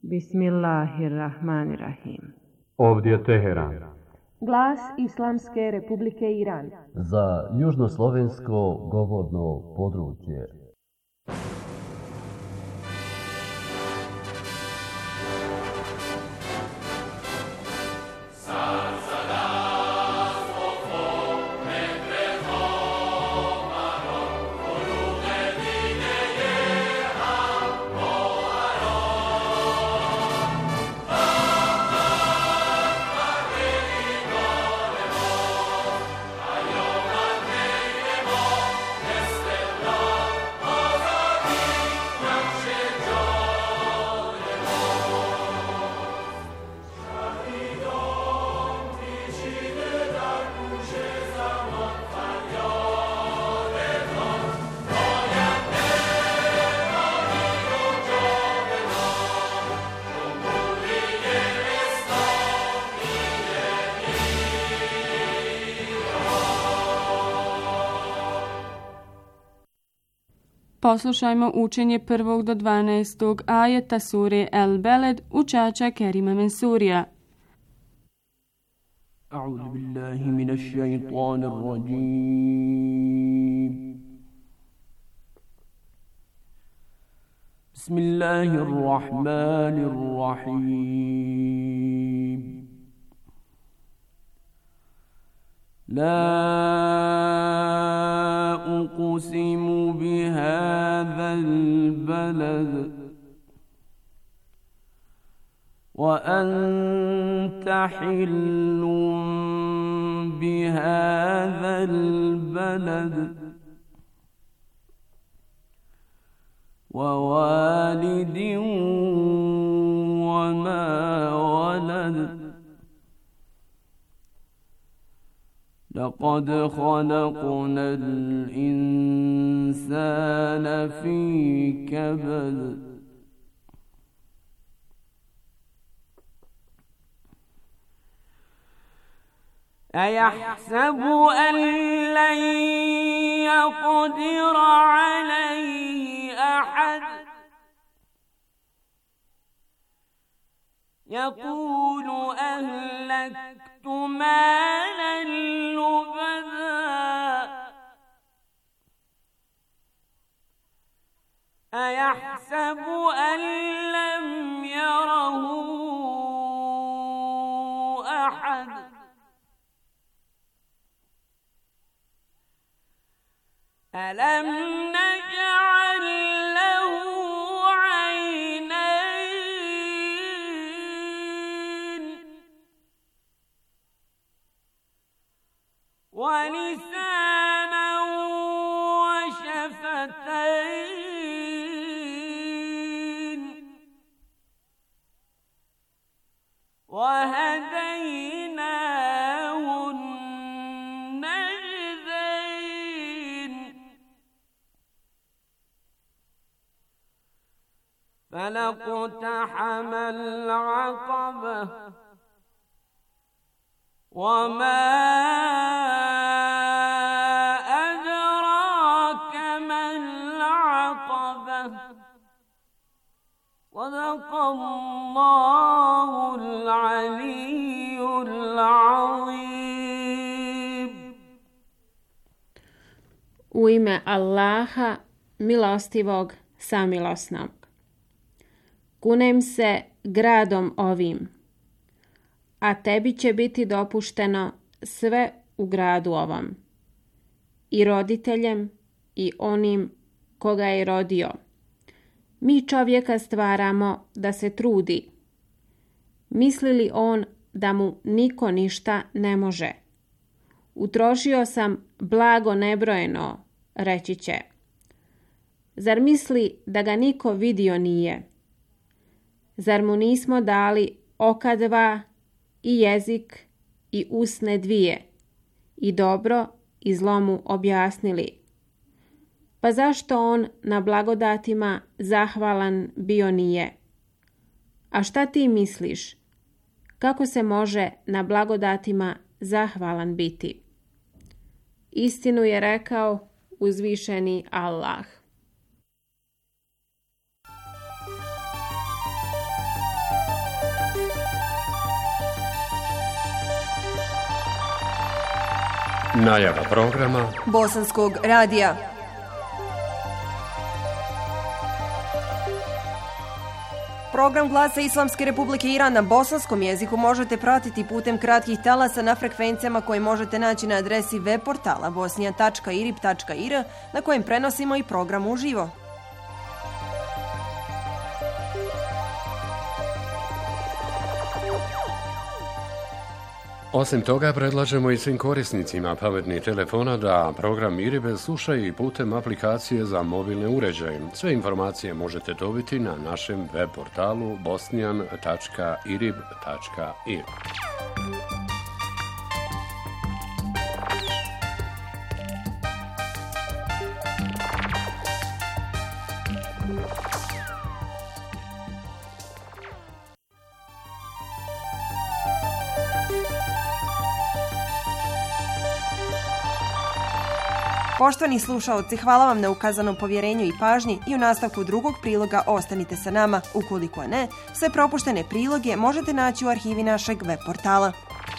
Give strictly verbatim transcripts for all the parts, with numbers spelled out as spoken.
Bismillahirrahmanirrahim. Ovdje je Teheran. Glas Islamske Republike Iran. Za južnoslovensko govorno područje. Poslušajmo učenje prvog do dvanaestog ajeta sure El Beled učača Kerima Mensurija. A'udhu billahi minash shaitanir rajim. Bismillahirrahmanirrahim. La uqsimu bihadhal balad wa anta hillun bihadhal balad wa walidin wa ma walad. لقد خلقنا الإنسان في كبد أيحسب أن لن يقدر عليه أحد يقول أهلكت مالا لبدا أيحسب أن لم يره أحد ألم نجعل له عينين ولسانا وشفتين وهديناه النجدين فلاقتحم العقبة وما أدراك ما العقبة صدق الله العلي العظيم. U ime Allaha, milostivog, samilosnog. Kunem se gradom ovim, a tebi će biti dopušteno sve u gradu ovom, i roditeljem i onim koga je rodio. Mi čovjeka stvaramo da se trudi. Misli li on da mu niko ništa ne može? Utrošio sam blago nebrojeno, reći će. Zar misli da ga niko vidio nije? Zar mu nismo dali oka dva i jezik i usne dvije i dobro i zlo mu objasnili? Pa zašto on na blagodatima zahvalan bio nije? A šta ti misliš? Kako se može na blagodatima zahvalan biti? Istinu je rekao uzvišeni Allah. Najava programa Bosanskog radija. Program Glasa Islamske Republike Iran na bosanskom jeziku možete pratiti putem kratkih talasa na frekvencijama koje možete naći na adresi web portala bosnija tačka irib tačka ir na kojem prenosimo i program uživo. Osim toga, predlažemo i svim korisnicima pametnih telefona da program Iribe slušaju i putem aplikacije za mobilne uređaje. Sve informacije možete dobiti na našem web portalu bosnijan tačka irib tačka ir. Poštovani slušaoci, hvala vam na ukazanom povjerenju i pažnji i u nastavku drugog priloga ostanite sa nama. Ukoliko ne, sve propuštene priloge možete naći u arhivi našeg web portala.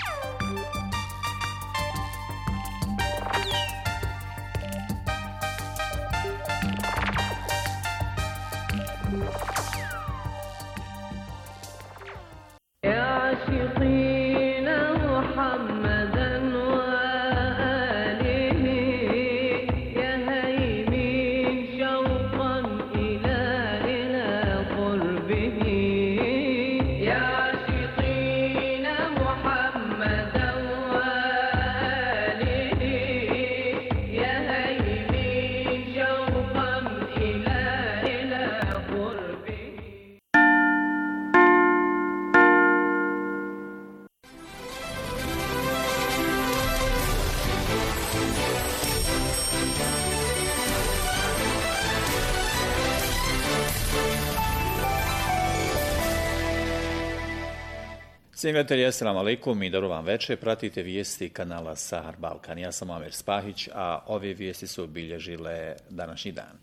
Cijenjeni gledatelji, assalamu alaikum i dobro vam večer. Pratite vijesti kanala Sahar Balkan. Ja sam Amer Spahić, a ove vijesti su obilježile današnji dan.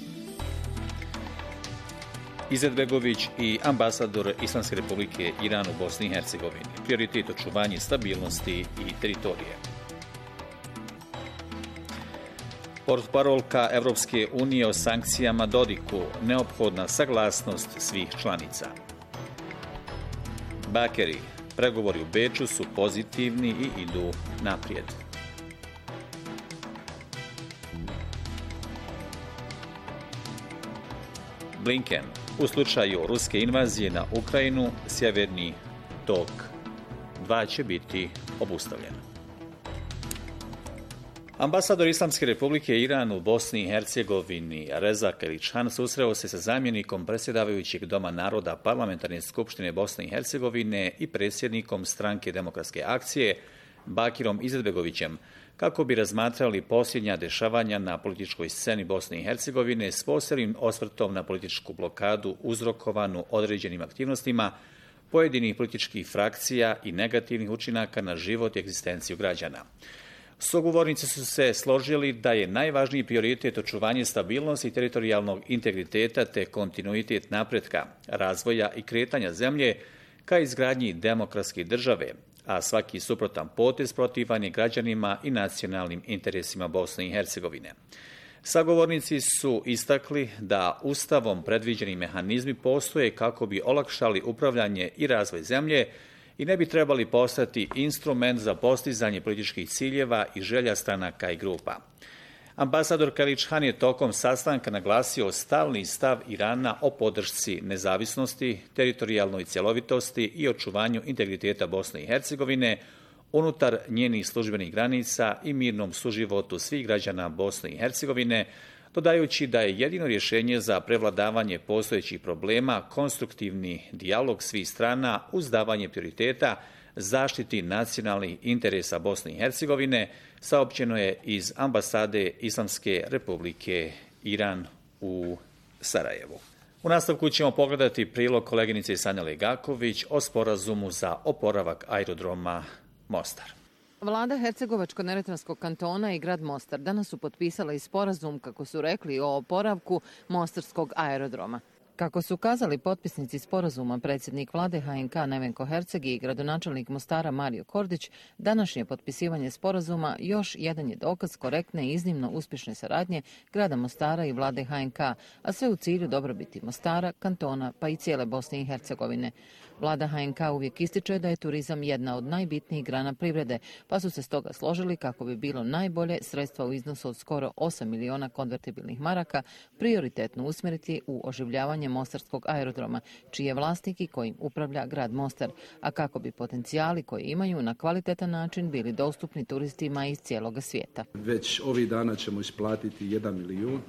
Izetbegović i ambasador Islamske Republike Iran u Bosni i Hercegovini. Prioritet očuvanje stabilnosti i teritorije. Portparolka Evropske unije o sankcijama Dodiku, neophodna saglasnost svih članica. Bakeri, pregovori u Beču su pozitivni i idu naprijed. Blinken, u slučaju ruske invazije na Ukrajinu, Sjeverni tok dva će biti obustavljen. Ambasador Islamske Republike Iran u Bosni i Hercegovini Reza Keličhan susreo se sa zamjenikom predsjedavajućeg Doma naroda Parlamentarne skupštine Bosne i Hercegovine i predsjednikom Stranke demokratske akcije Bakirom Izetbegovićem kako bi razmatrali posljednja dešavanja na političkoj sceni Bosne i Hercegovine s posebnim osvrtom na političku blokadu uzrokovanu određenim aktivnostima pojedinih političkih frakcija i negativnih učinaka na život i egzistenciju građana. Sugovornici su se složili da je najvažniji prioritet očuvanje stabilnosti i teritorijalnog integriteta te kontinuitet napretka, razvoja i kretanja zemlje ka izgradnji demokratske države, a svaki suprotan potez protivan je građanima i nacionalnim interesima Bosne i Hercegovine. Sagovornici su istakli da Ustavom predviđeni mehanizmi postoje kako bi olakšali upravljanje i razvoj zemlje i ne bi trebali postati instrument za postizanje političkih ciljeva i želja stranaka i grupa. Ambasador Keličhan je tokom sastanka naglasio stalni stav Irana o podršci nezavisnosti, teritorijalnoj cjelovitosti i očuvanju integriteta Bosne i Hercegovine unutar njenih službenih granica i mirnom suživotu svih građana Bosne i Hercegovine, dodajući da je jedino rješenje za prevladavanje postojećih problema konstruktivni dijalog svih strana uz davanje prioriteta zaštiti nacionalnih interesa Bosne i Hercegovine, saopćeno je iz ambasade Islamske Republike Iran u Sarajevu. U nastavku ćemo pogledati prilog koleginice Sanje Legaković o sporazumu za oporavak aerodroma Mostar. Vlada Hercegovačko-neretvanskog kantona i grad Mostar danas su potpisala i sporazum, kako su rekli, o oporavku mostarskog aerodroma. Kako su kazali potpisnici sporazuma, predsjednik vlade H N K Nevenko Herceg i gradonačelnik Mostara Mario Kordić, današnje potpisivanje sporazuma još jedan je dokaz korektne i iznimno uspješne saradnje grada Mostara i vlade H N K, a sve u cilju dobrobiti Mostara, kantona pa i cijele Bosne i Hercegovine. Vlada H N K uvijek ističe da je turizam jedna od najbitnijih grana privrede, pa su se stoga složili kako bi bilo najbolje sredstva u iznosu od skoro osam miliona konvertibilnih maraka prioritetno usmjeriti u oživljavanje Mostarskog aerodroma, čiji je vlasnik i kojim upravlja grad Mostar, a kako bi potencijali koji imaju na kvalitetan način bili dostupni turistima iz cijeloga svijeta. Već ovih dana ćemo isplatiti jedan milijun,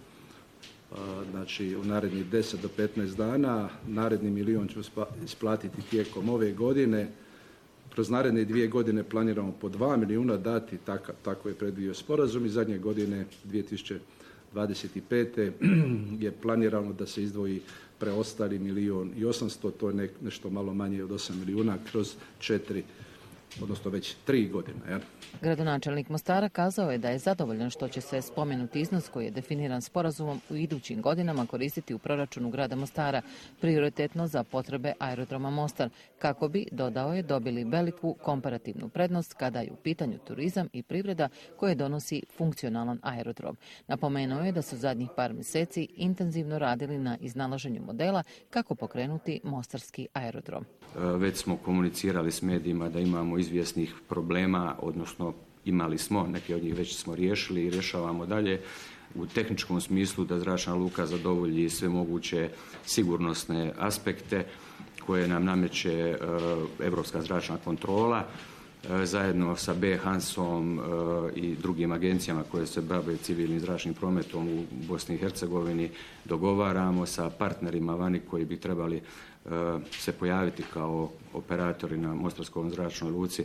znači u narednih deset do petnaest dana, naredni milijun ćemo isplatiti tijekom ove godine. Kroz naredne dvije godine planiramo po dva milijuna dati, tako, tako je predvidio sporazum i zadnje godine dvije tisuće dvadeset pete. je planirano da se izdvoji preostali milijun i osamsto, to je ne, nešto malo manje od osam milijuna kroz četiri, odnosno već tri godine. Ja. Gradonačelnik Mostara kazao je da je zadovoljan što će se spomenuti iznos koji je definiran sporazumom u idućim godinama koristiti u proračunu grada Mostara, prioritetno za potrebe aerodroma Mostar, kako bi, dodao je, dobili veliku komparativnu prednost kada je u pitanju turizam i privreda koje donosi funkcionalan aerodrom. Napomenuo je da su zadnjih par mjeseci intenzivno radili na iznalaženju modela kako pokrenuti mostarski aerodrom. Već smo komunicirali s medijima da imamo izvjesnih problema, odnosno imali smo, neke od njih već smo riješili i rješavamo dalje u tehničkom smislu da zračna luka zadovolji sve moguće sigurnosne aspekte koje nam nameće Europska zračna kontrola. Zajedno sa B. Hansom i drugim agencijama koje se bave civilnim zračnim prometom u Bosni i Hercegovini dogovaramo sa partnerima vani koji bi trebali se pojaviti kao operatori na Mostarskoj zračnoj luci.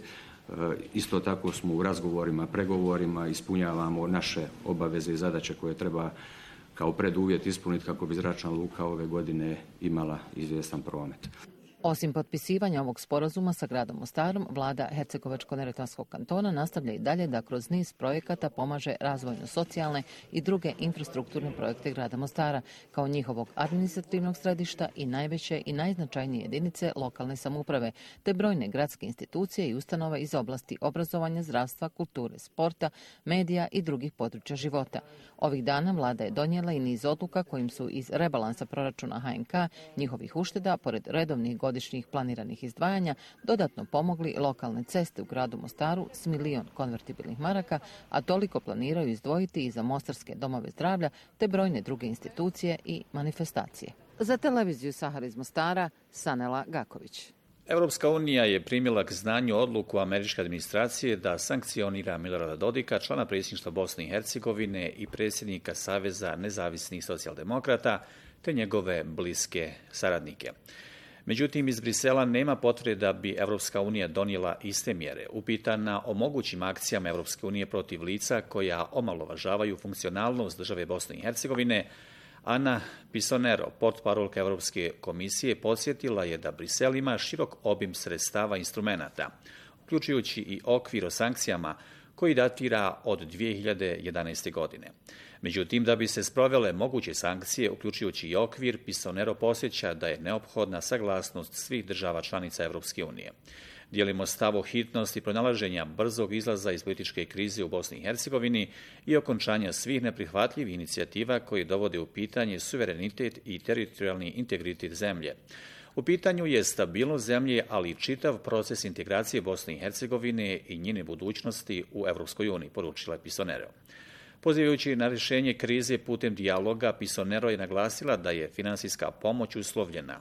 Isto tako smo u razgovorima, pregovorima, ispunjavamo naše obaveze i zadaće koje treba kao preduvjet ispuniti kako bi zračna luka ove godine imala izvjestan promet. Osim potpisivanja ovog sporazuma sa gradom Mostarom, vlada Hercegovačko-neretvanskog kantona nastavlja i dalje da kroz niz projekata pomaže razvojno-socijalne i druge infrastrukturne projekte grada Mostara, kao njihovog administrativnog središta i najveće i najznačajnije jedinice lokalne samouprave, te brojne gradske institucije i ustanove iz oblasti obrazovanja, zdravstva, kulture, sporta, medija i drugih područja života. Ovih dana vlada je donijela i niz odluka kojim su iz rebalansa proračuna H N K njihovih ušteda, pored redovnih godišnjih planiranih izdvajanja, dodatno pomogli lokalne ceste u gradu Mostaru s milion konvertibilnih maraka, a toliko planiraju izdvojiti i za mostarske domove zdravlja te brojne druge institucije i manifestacije. Za televiziju Sahar iz Mostara, Sanela Gaković. Europska unija je primila k znanju odluku američke administracije da sankcionira Milorada Dodika, člana predsjedništva Bosne i Hercegovine i predsjednika Saveza nezavisnih socijaldemokrata, te njegove bliske saradnike. Međutim, iz Brisela nema potvrde da bi Europska unija donijela iste mjere. Upitana o mogućim akcijama Europske unije protiv lica koja omalovažavaju funkcionalnost države Bosne i Hercegovine, Ana Pisonero, portparolka Europske komisije, podsjetila je da Brisel ima širok obim sredstava instrumenata, uključujući i okvir o sankcijama koji datira od dvije hiljade jedanaeste. godine. Međutim, da bi se sprovele moguće sankcije, uključujući i okvir, Pisonero posjeća da je neophodna saglasnost svih država članica Europske unije. Dijelimo stav o hitnosti pronalaženja brzog izlaza iz političke krize u Bosni i Hercegovini i okončanja svih neprihvatljivih inicijativa koje dovode u pitanje suverenitet i teritorijalni integritet zemlje. U pitanju je stabilnost zemlje, ali i čitav proces integracije Bosne i Hercegovine i njene budućnosti u Europskoj uniji, poručila je Pisonero. Pozivajući na rješenje krize putem dijaloga, Pisonero je naglasila da je finansijska pomoć uslovljena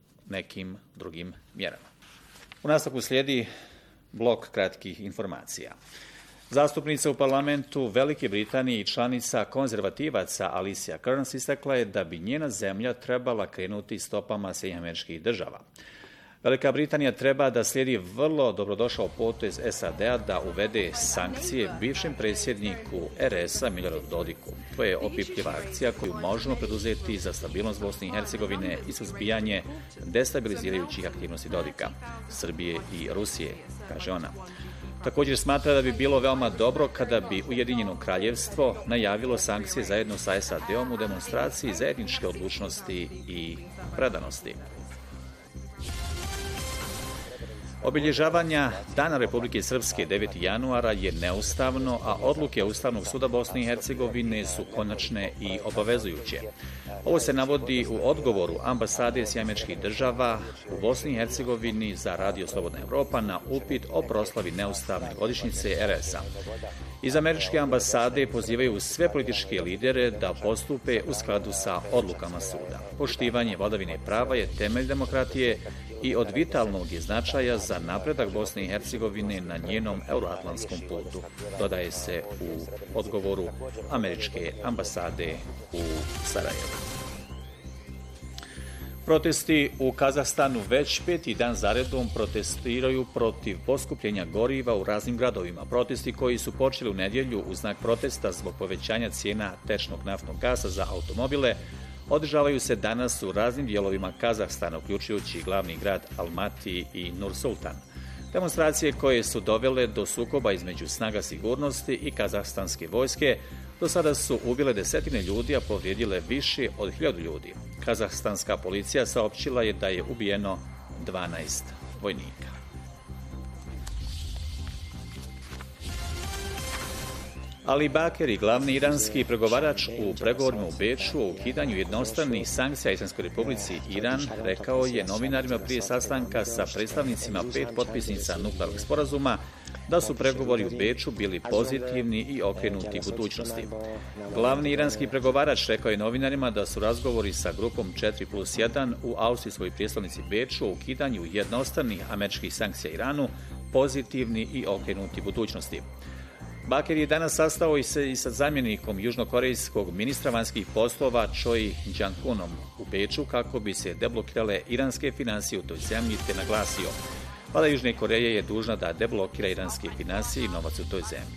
nekim drugim mjerama. U nastavku slijedi blok kratkih informacija. Zastupnica u parlamentu Velike Britanije i članica konzervativaca Alicia Kearns istakla je da bi njena zemlja trebala krenuti stopama Sjedinjenih Američkih Država. Velika Britanija treba da slijedi vrlo dobrodošao potez S A D-a da uvede sankcije bivšem predsjedniku R S-a Miloradu Dodiku. To je opipljiva akcija koju možemo preduzeti za stabilnost Bosne i Hercegovine i suzbijanje destabilizirajućih aktivnosti Dodika, Srbije i Rusije, kaže ona. Također smatra da bi bilo veoma dobro kada bi Ujedinjeno kraljevstvo najavilo sankcije zajedno sa S A D-om u demonstraciji zajedničke odlučnosti i predanosti. Obilježavanja Dana Republike Srpske devetog januara je neustavno, a odluke Ustavnog suda Bosne i Hercegovine su konačne i obavezujuće. Ovo se navodi u odgovoru ambasade Sjedinjenih Američkih Država u Bosni i Hercegovini za Radio Slobodna Evropa na upit o proslavi neustavne godišnjice R S-a. Iz američke ambasade pozivaju sve političke lidere da postupe u skladu sa odlukama suda. Poštivanje vladavine prava je temelj demokratije i od vitalnog je značaja za napredak Bosne i Hercegovine na njenom euroatlantskom putu, dodaje se u odgovoru američke ambasade u Sarajevu. Protesti u Kazahstanu već peti dan zaredom protestiraju protiv poskupljenja goriva u raznim gradovima. Protesti koji su počeli u nedjelju u znak protesta zbog povećanja cijena tečnog naftnog gasa za automobile održavaju se danas u raznim dijelovima Kazahstana, uključujući glavni grad Almati i Nur-Sultan. Demonstracije koje su dovele do sukoba između snaga sigurnosti i kazahstanske vojske do sada su ubile desetine ljudi, a povrijedile više od hiljadu ljudi. Kazahstanska policija saopćila je da je ubijeno dvanaest vojnika. Ali Bakeri, glavni iranski pregovarač u pregovorima u Beču o ukidanju jednostranih sankcija Islamskoj Republici Iran, rekao je novinarima prije sastanka sa predstavnicima pet potpisnica nuklearnog sporazuma da su pregovori u Beču bili pozitivni i okrenuti budućnosti. Glavni iranski pregovarač rekao je novinarima da su razgovori sa grupom četiri plus jedan u austrijskoj prijestolnici Beču o ukidanju jednostranih američkih sankcija Iranu pozitivni i okrenuti budućnosti. Bakir je danas sastao i, se, i sa zamjenikom južnokorejskog ministra vanjskih poslova Choi Jang-hunom u Beču kako bi se deblokirale iranske financije u toj zemlji, te naglasio Vlada Južne Koreje je dužna da deblokira iranske financije i novac u toj zemlji.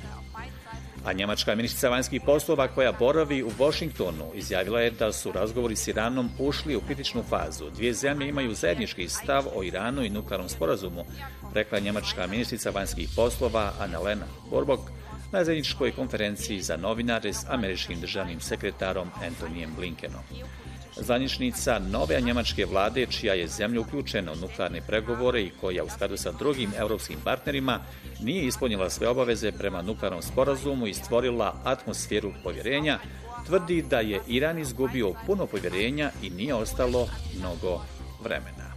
A njemačka ministrica vanjskih poslova koja boravi u Washingtonu izjavila je da su razgovori s Iranom ušli u kritičnu fazu. Dvije zemlje imaju zajednički stav o Iranu i nuklearnom sporazumu, rekla njemačka ministrica vanjskih poslova Annalena Baerbock na zajedničkoj konferenciji za novinare s američkim državnim sekretarom Antonijem Blinkenom. Zvaničnica nove njemačke vlade, čija je zemlja uključena u nuklearne pregovore i koja u skladu sa drugim europskim partnerima nije ispunila sve obaveze prema nuklearnom sporazumu i stvorila atmosferu povjerenja, tvrdi da je Iran izgubio puno povjerenja i nije ostalo mnogo vremena.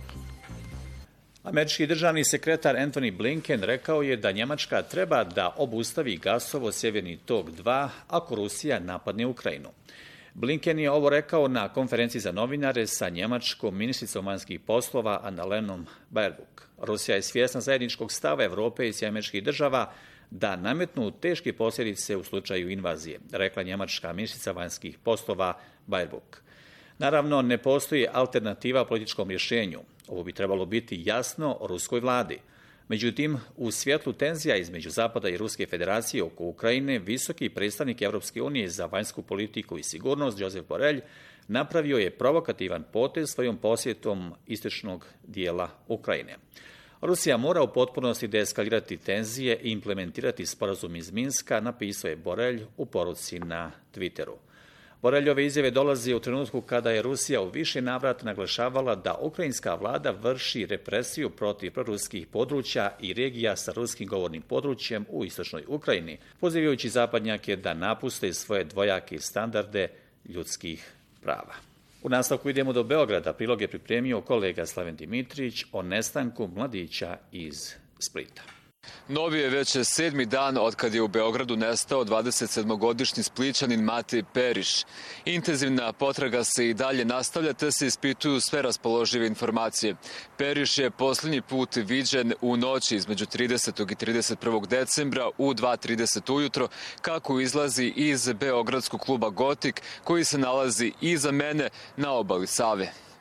Američki državni sekretar Antony Blinken rekao je da Njemačka treba da obustavi gasovod Sjeverni tok dva ako Rusija napadne Ukrajinu. Blinken je ovo rekao na konferenciji za novinare sa njemačkom ministricom vanjskih poslova Annalenom Baerbock. Rusija je svjesna zajedničkog stava Europe i Sjedinjenih Američkih Država da nametnu teške posljedice u slučaju invazije, rekla njemačka ministrica vanjskih poslova Baerbock. Naravno, ne postoji alternativa političkom rješenju. Ovo bi trebalo biti jasno ruskoj vladi. Međutim, u svjetlu tenzija između Zapada i Ruske federacije oko Ukrajine, visoki predstavnik Europske unije za vanjsku politiku i sigurnost Josep Borrell napravio je provokativan potez svojom posjetom istočnog dijela Ukrajine. Rusija mora u potpunosti deeskalirati tenzije i implementirati sporazum iz Minska, napisao je Borrell u poruci na Twitteru. Borreljove izjave dolazi u trenutku kada je Rusija u više navrata naglašavala da ukrajinska vlada vrši represiju protiv proruskih područja i regija sa ruskim govornim područjem u istočnoj Ukrajini, pozivajući zapadnjake da napuste svoje dvojake standarde ljudskih prava. U nastavku idemo do Beograda. Prilog je pripremio kolega Slaven Dimitrić o nestanku mladića iz Splita. Novi je već sedmi dan od kad je u Beogradu nestao dvadesetsedmogodišnji Splićanin Matej Periš. Intenzivna potraga se i dalje nastavlja, te se ispituju sve raspoložive informacije. Periš je posljednji put viđen u noći između tridesetog i trideset prvog decembra u dva trideset ujutro, kako izlazi iz beogradskog kluba Gotik, koji se nalazi iza mene na obali Save.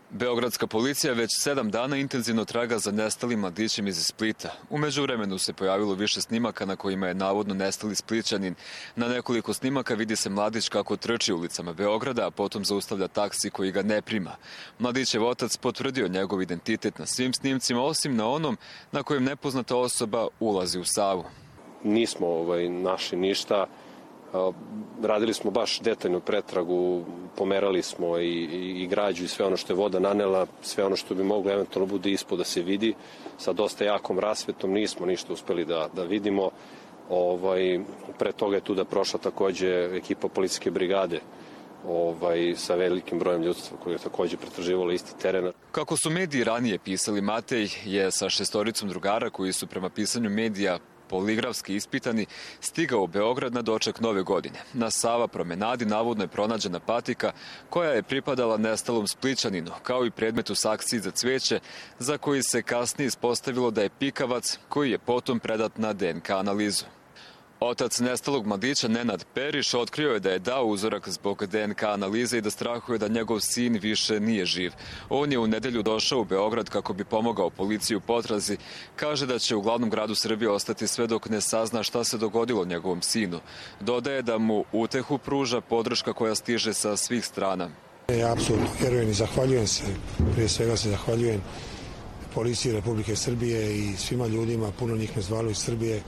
Beogradska policija već sedam dana intenzivno traga za nestalim mladićem iz Splita. U međuvremenu se pojavilo više snimaka na kojima je navodno nestali Splićanin. Na nekoliko snimaka vidi se mladić kako trči ulicama Beograda, a potom zaustavlja taksi koji ga ne prima. Mladićev otac potvrdio njegov identitet na svim snimcima, osim na onom na kojem nepoznata osoba ulazi u Savu. Nismo ovaj, našli ništa. Radili smo baš detaljnu pretragu, pomerali smo i, i, i građu i sve ono što je voda nanela, sve ono što bi moglo eventualno bude ispod da se vidi. Sa dosta jakom rasvetom nismo ništa uspeli da, da vidimo. Ovaj, pre toga je tu da prošla takođe ekipa policijske brigade ovaj, sa velikim brojem ljudstva koji je takođe pretraživalo isti teren. Kako su mediji ranije pisali, Matej je sa šestoricom drugara koji su prema pisanju medija poligrafski ispitani, stigao u Beograd na doček nove godine. Na Sava promenadi navodno je pronađena patika koja je pripadala nestalom Splićaninu, kao i predmet u sakciji za cveće, za koji se kasnije ispostavilo da je pikavac, koji je potom predat na D N K analizu. Otac nestalog mladića Nenad Periš otkrio je da je dao uzorak zbog D N K analize i da strahuje da njegov sin više nije živ. On je u nedelju došao u Beograd kako bi pomogao policiju u potrazi. Kaže da će u glavnom gradu Srbije ostati sve dok ne sazna šta se dogodilo njegovom sinu. Dodaje da mu utehu pruža podrška koja stiže sa svih strana. Ja apsolutno vjerujem i zahvaljujem se, prije svega se zahvaljujem policiji Republike Srbije i svima ljudima, puno njih me zvalo iz Srbije.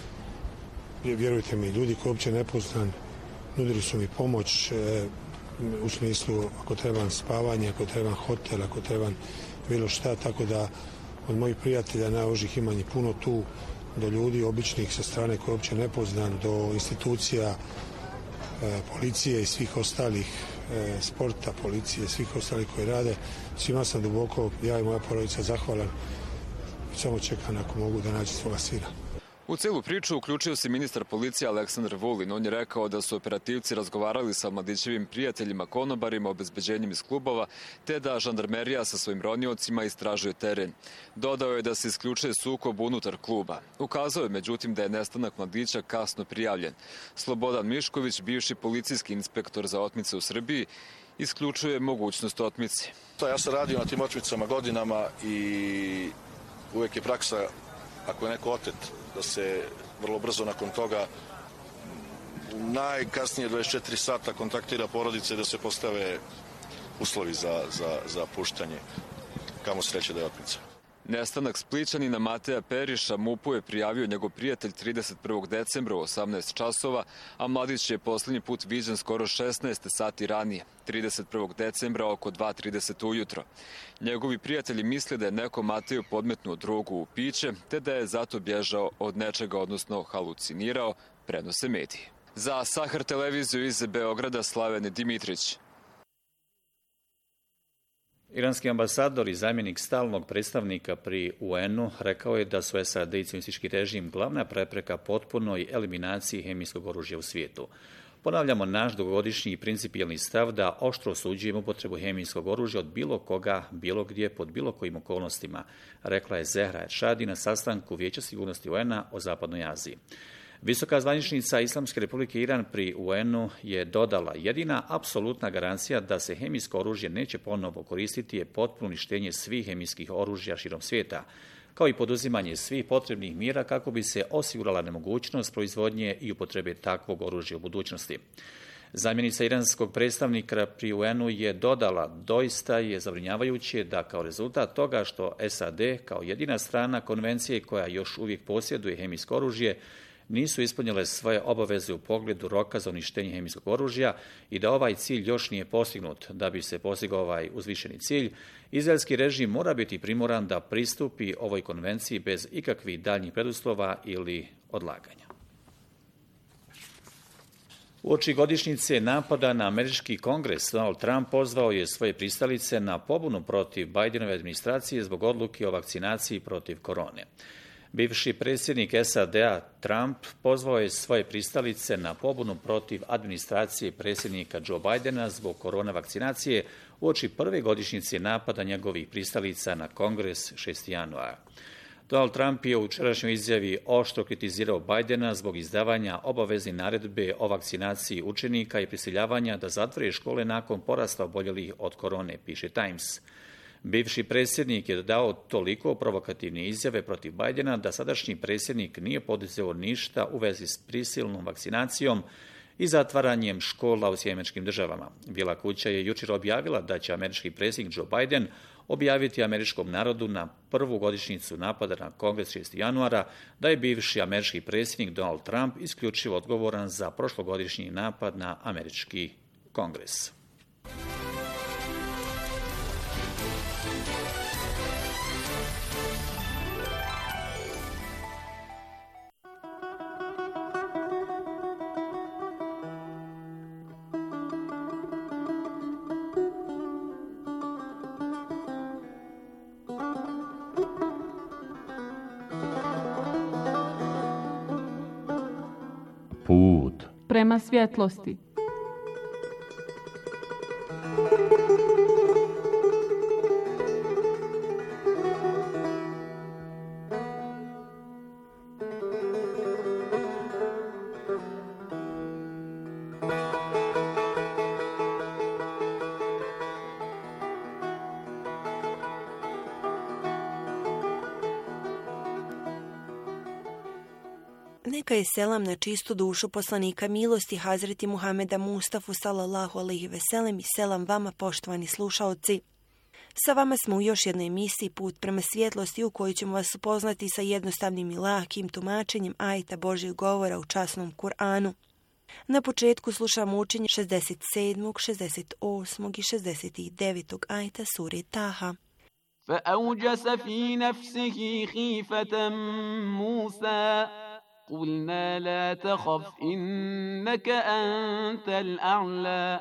Vjerujte mi, ljudi koji uopće nepoznan nudili su mi pomoć e, u smislu ako trebam spavanje, ako trebam hotel, ako trebam bilo šta, tako da od mojih prijatelja najožih ima njih puno tu, do ljudi običnih sa strane koje uopće nepoznan, do institucija e, policije i svih ostalih e, sporta, policije, svih ostalih koji rade. Svima sam duboko, ja i moja porodica, zahvalan. Samo čekam ako mogu da nađe svoga sina. U celu priču uključio se ministar policije Aleksandar Vulin. On je rekao da su operativci razgovarali sa mladićevim prijateljima konobarima, obezbeđenjem iz klubova, te da žandarmerija sa svojim roniocima istražuje teren. Dodao je da se isključuje sukob unutar kluba. Ukazao je međutim da je nestanak mladića kasno prijavljen. Slobodan Mišković, bivši policijski inspektor za otmice u Srbiji, isključuje mogućnost otmice. Ja sam radio na tim otmicama godinama i uvek je praksa, ako je neko otet, da se vrlo brzo nakon toga najkasnije dvadeset četiri sata kontaktira porodice da se postave uslovi za, za, za puštanje. Kamo sreće da je otmica. Nestanak Splićanina Mateja Periša M U P-u je prijavio njegov prijatelj trideset prvog decembra u osamnaest časova, a mladić je posljednji put viđen skoro šesnaest sati ranije, trideset prvog decembra oko dva trideset ujutro. Njegovi prijatelji misle da je neko Mateju podmetnuo drogu u piće, te da je zato bježao od nečega, odnosno halucinirao, prenose mediji. Za Sahar televiziju iz Beograda Slaven Dimitrić. Iranski ambasador i zamjenik stalnog predstavnika pri U N-u rekao je da su S A D i cionistički režim glavna prepreka potpunoj eliminaciji hemijskog oružja u svijetu. Ponavljamo naš dugogodišnji i principijelni stav da oštro osuđujemo upotrebu hemijskog oružja od bilo koga, bilo gdje, pod bilo kojim okolnostima, rekla je Zehra Eršadi na sastanku Vijeća sigurnosti U N-a o Zapadnoj Aziji. Visoka zvaničnica Islamske Republike Iran pri U N-u je dodala: jedina apsolutna garancija da se hemijsko oružje neće ponovo koristiti je potpuno uništenje svih hemijskih oružja širom svijeta, kao i poduzimanje svih potrebnih mjera kako bi se osigurala nemogućnost proizvodnje i upotrebe takvog oružja u budućnosti. Zamjenica iranskog predstavnika pri U N-u je dodala: doista je zabrinjavajuće da kao rezultat toga što S A D kao jedina strana konvencije koja još uvijek posjeduje hemijsko oružje nisu ispunjile svoje obaveze u pogledu roka za uništenje hemijskog oružja i da ovaj cilj još nije postignut. Da bi se postigao ovaj uzvišeni cilj, izraelski režim mora biti primoran da pristupi ovoj konvenciji bez ikakvih daljnjih preduslova ili odlaganja. Uoči godišnjice napada na američki kongres, Donald Trump pozvao je svoje pristalice na pobunu protiv Bidenove administracije zbog odluke o vakcinaciji protiv korone. Bivši predsjednik S A D-a Trump pozvao je svoje pristalice na pobunu protiv administracije predsjednika Joe Bidena zbog korona vakcinacije uoči prve godišnjice napada njegovih pristalica na kongres šestog januara. Donald Trump je u jučerašnjoj izjavi oštro kritizirao Bidena zbog izdavanja obavezne naredbe o vakcinaciji učenika i prisiljavanja da zatvore škole nakon porasta oboljelih od korone, piše Times. Bivši predsjednik je dao toliko provokativne izjave protiv Bajdena da sadašnji predsjednik nije poduzeo ništa u vezi s prisilnom vakcinacijom i zatvaranjem škola u Sjedinjenim Američkim Državama. Bijela kuća je jučer objavila da će američki predsjednik Joe Biden objaviti američkom narodu na prvu godišnjicu napada na Kongres šestog januara da je bivši američki predsjednik Donald Trump isključivo odgovoran za prošlogodišnji napad na američki Kongres. Put prema svjetlosti. Neka je selam na čistu dušu poslanika milosti Hazreti Muhameda Mustafu sallallahu alejhi ve sellem i selam vama poštovani slušaoci. Sa vama smo u još jednoj emisiji Put prema svjetlosti u kojoj ćemo vas upoznati sa jednostavnim i lakim tumačenjem ajeta Božjeg govora u časnom Kur'anu. Na početku slušamo učenje šezdeset sedmog, šezdeset osmog i šezdeset devetog ajeta sure Taha. فأوجس في نفسه خيفة موسى قلنا لا تخف إنك أنت الأعلى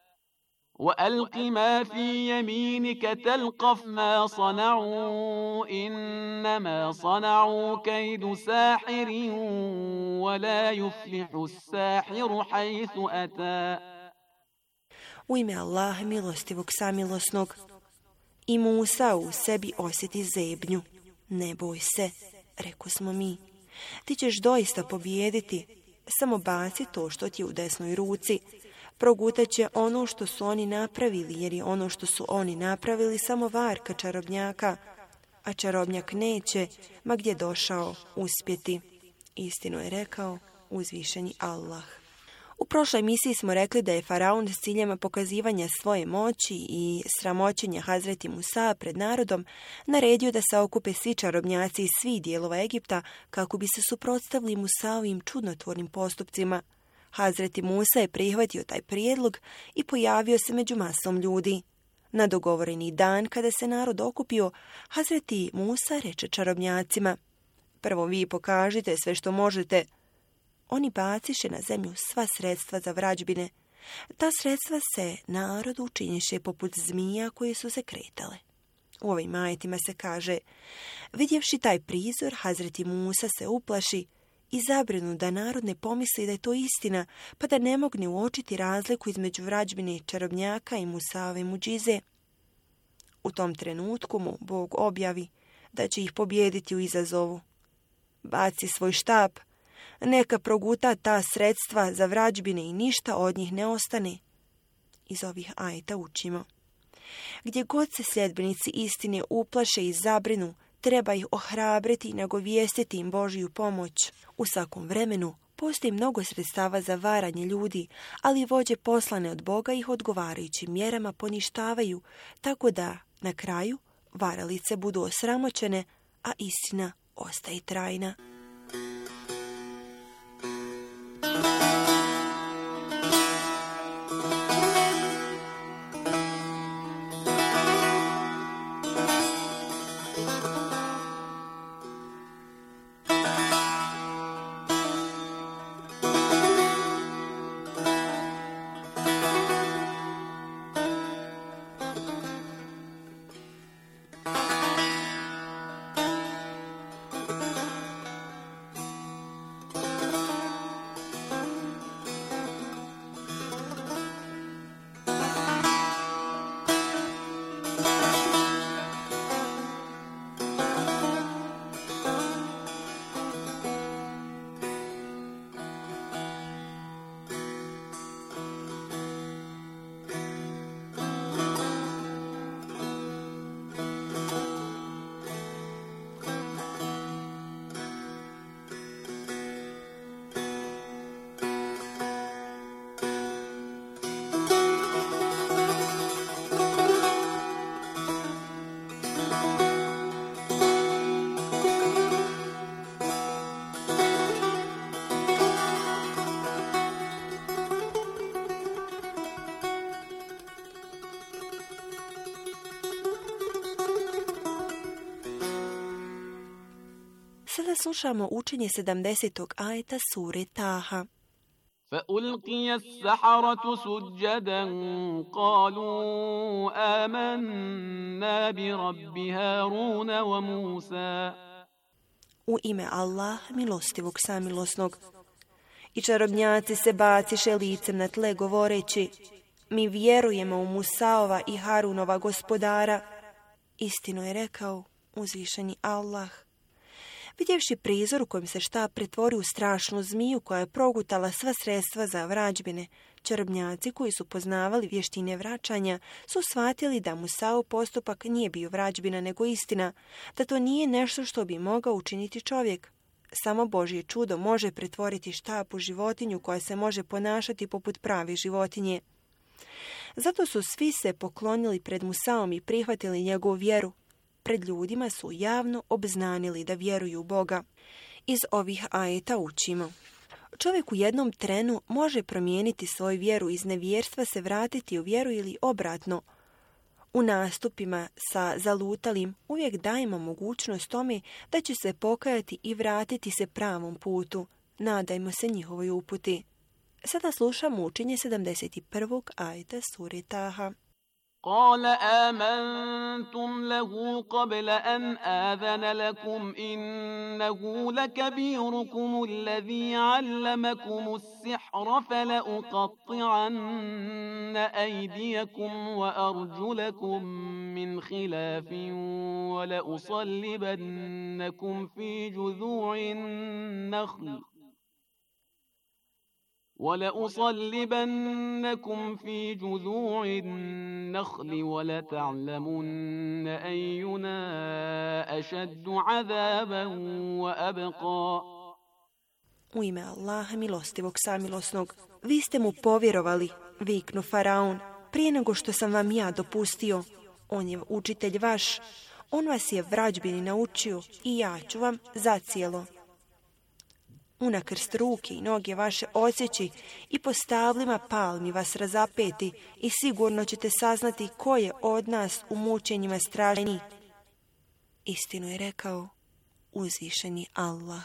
وألق ما في يمينك تلقف ما صنعوا إنما صنعوا كيد ساحر ولا يفلح الساحر حيث أتى. U ime Allaha milostivog samilosnog. I Musa u sebi osjeti zebnju. Ne boj se, reko smo mi. Ti ćeš doista pobijediti, samo baci to što ti je u desnoj ruci. Progutat će ono što su oni napravili, jer je ono što su oni napravili samo varka čarobnjaka, a čarobnjak neće, ma gdje došao, uspjeti. Istinu je rekao uzvišeni Allah. U prošloj emisiji smo rekli da je faraon s ciljema pokazivanja svoje moći i sramoćenja Hazreti Musa pred narodom naredio da se okupe svi čarobnjaci iz svih dijelova Egipta kako bi se suprotstavili Musaovim čudnotvornim postupcima. Hazreti Musa je prihvatio taj prijedlog i pojavio se među masom ljudi. Na dogovoreni dan kada se narod okupio, Hazreti Musa reče čarobnjacima: prvo vi pokažite sve što možete. Oni baciše na zemlju sva sredstva za vrađbine. Ta sredstva se narodu učiniše poput zmija koje su se kretale. U ovim ajetima se kaže: vidjevši taj prizor, Hazreti Musa se uplaši i zabrinu da narod ne pomisli da je to istina, pa da ne mogne uočiti razliku između vrađbine čarobnjaka i Musaove muđize. U tom trenutku mu Bog objavi da će ih pobijediti u izazovu. Baci svoj štap, neka proguta ta sredstva za vrađbine i ništa od njih ne ostane. Iz ovih ajeta učimo: gdje god se sljedbenici istine uplaše i zabrinu, treba ih ohrabriti i nagovijestiti im Božju pomoć. U svakom vremenu postoji mnogo sredstava za varanje ljudi, ali vođe poslane od Boga ih odgovarajućim mjerama poništavaju, tako da na kraju varalice budu osramoćene, a istina ostaje trajna. Sada slušamo učenje sedamdesetog ajeta sure Taha. فألقي السحرة سجدا قالوا آمنا برب هارون وموسى. U ime Allah, milostivog samilosnog. I čarobnjaci se baciše licem na tle govoreći: mi vjerujemo u Musaova i Harunova gospodara. Istinu je rekao uzvišeni Allah. Vidjevši prizor u kojem se štap pretvori u strašnu zmiju koja je progutala sva sredstva za vrađbine, čarobnjaci koji su poznavali vještine vraćanja su shvatili da Musaov postupak nije bio vrađbina nego istina, da to nije nešto što bi mogao učiniti čovjek. Samo Božje čudo može pretvoriti štap u životinju koja se može ponašati poput prave životinje. Zato su svi se poklonili pred Musaom i prihvatili njegovu vjeru. Pred ljudima su javno obznanili da vjeruju u Boga. Iz ovih ajeta učimo: čovjek u jednom trenu može promijeniti svoju vjeru, iz nevjerstva se vratiti u vjeru ili obratno. U nastupima sa zalutalim uvijek dajemo mogućnost tome da će se pokajati i vratiti se pravom putu. Nadajmo se njihovoj uputi. Sada slušamo učenje sedamdeset prvog ajeta sure Taha. قال آمنتم له قبل أن آذن لكم إنه لكبيركم الذي علمكم السحر فلأقطعن أيديكم وأرجلكم من خلاف ولأصلبنكم في جذوع النخل وَلَأُصَلِّبَنَّكُمْ فِي جُذُوعِ النَّخْلِ وَلَتَعْلَمُنَّ أَيُّنَا أَشَدُّ عَذَابًا وَأَبْقَى. U ime Allaha milostivog samilosnog. Vi ste mu povjerovali, viknu Faraon, prije nego što sam vam ja dopustio. On je učitelj vaš, on vas je vrađbini naučio i ja ću vam zacijelo unakrst ruke i noge vaše odsjeći i po stablima palmi vas razapeti i sigurno ćete saznati ko je od nas u mučenjima stražniji. Istinu je rekao uzvišeni Allah.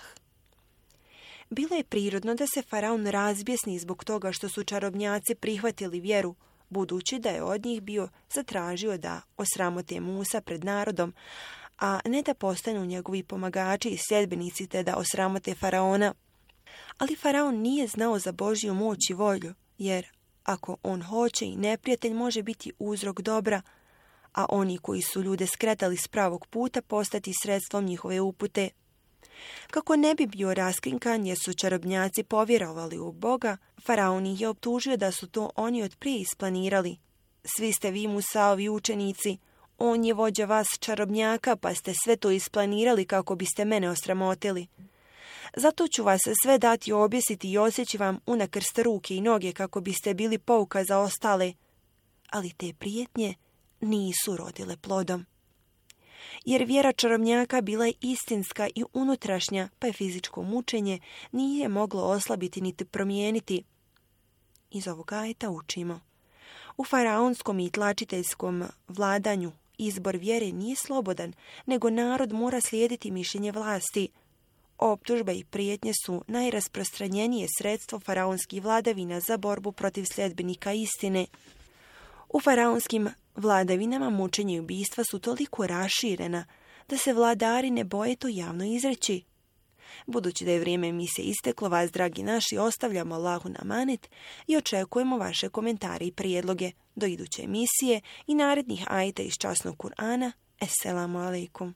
Bilo je prirodno da se Faraon razbjesni zbog toga što su čarobnjaci prihvatili vjeru, budući da je od njih bio zatražio da osramote Musa pred narodom, a ne da postanu njegovi pomagači i sljedbenici te da osramote Faraona. Ali Faraon nije znao za Božju moć i volju, jer ako on hoće i neprijatelj može biti uzrok dobra, a oni koji su ljude skretali s pravog puta postati sredstvom njihove upute. Kako ne bi bio raskrinkan jer su čarobnjaci povjerovali u Boga, Faraon ih je optužio da su to oni od prije isplanirali. Svi ste vi Musaovi učenici, on je vođa vas čarobnjaka, pa ste sve to isplanirali kako biste mene osramotili. Zato ću vas sve dati objesiti i osjeći vam unakrst ruke i noge kako biste bili pouka za ostale. Ali te prijetnje nisu rodile plodom. Jer vjera čarobnjaka bila je istinska i unutrašnja, pa je fizičko mučenje nije moglo oslabiti niti promijeniti. Iz ovog ajeta učimo: u faraonskom i tlačiteljskom vladanju izbor vjere nije slobodan, nego narod mora slijediti mišljenje vlasti. Optužbe i prijetnje su najrasprostranjenije sredstvo faraonskih vladavina za borbu protiv sljedbenika istine. U faraonskim vladavinama mučenje i ubistva su toliko raširena da se vladari ne boje to javno izreći. Budući da je vrijeme emisije isteklo, vas, dragi naši, ostavljamo Allahu na amanet i očekujemo vaše komentare i prijedloge do iduće emisije i narednih ajeta iz časnog Kur'ana. Esselamu alaikum.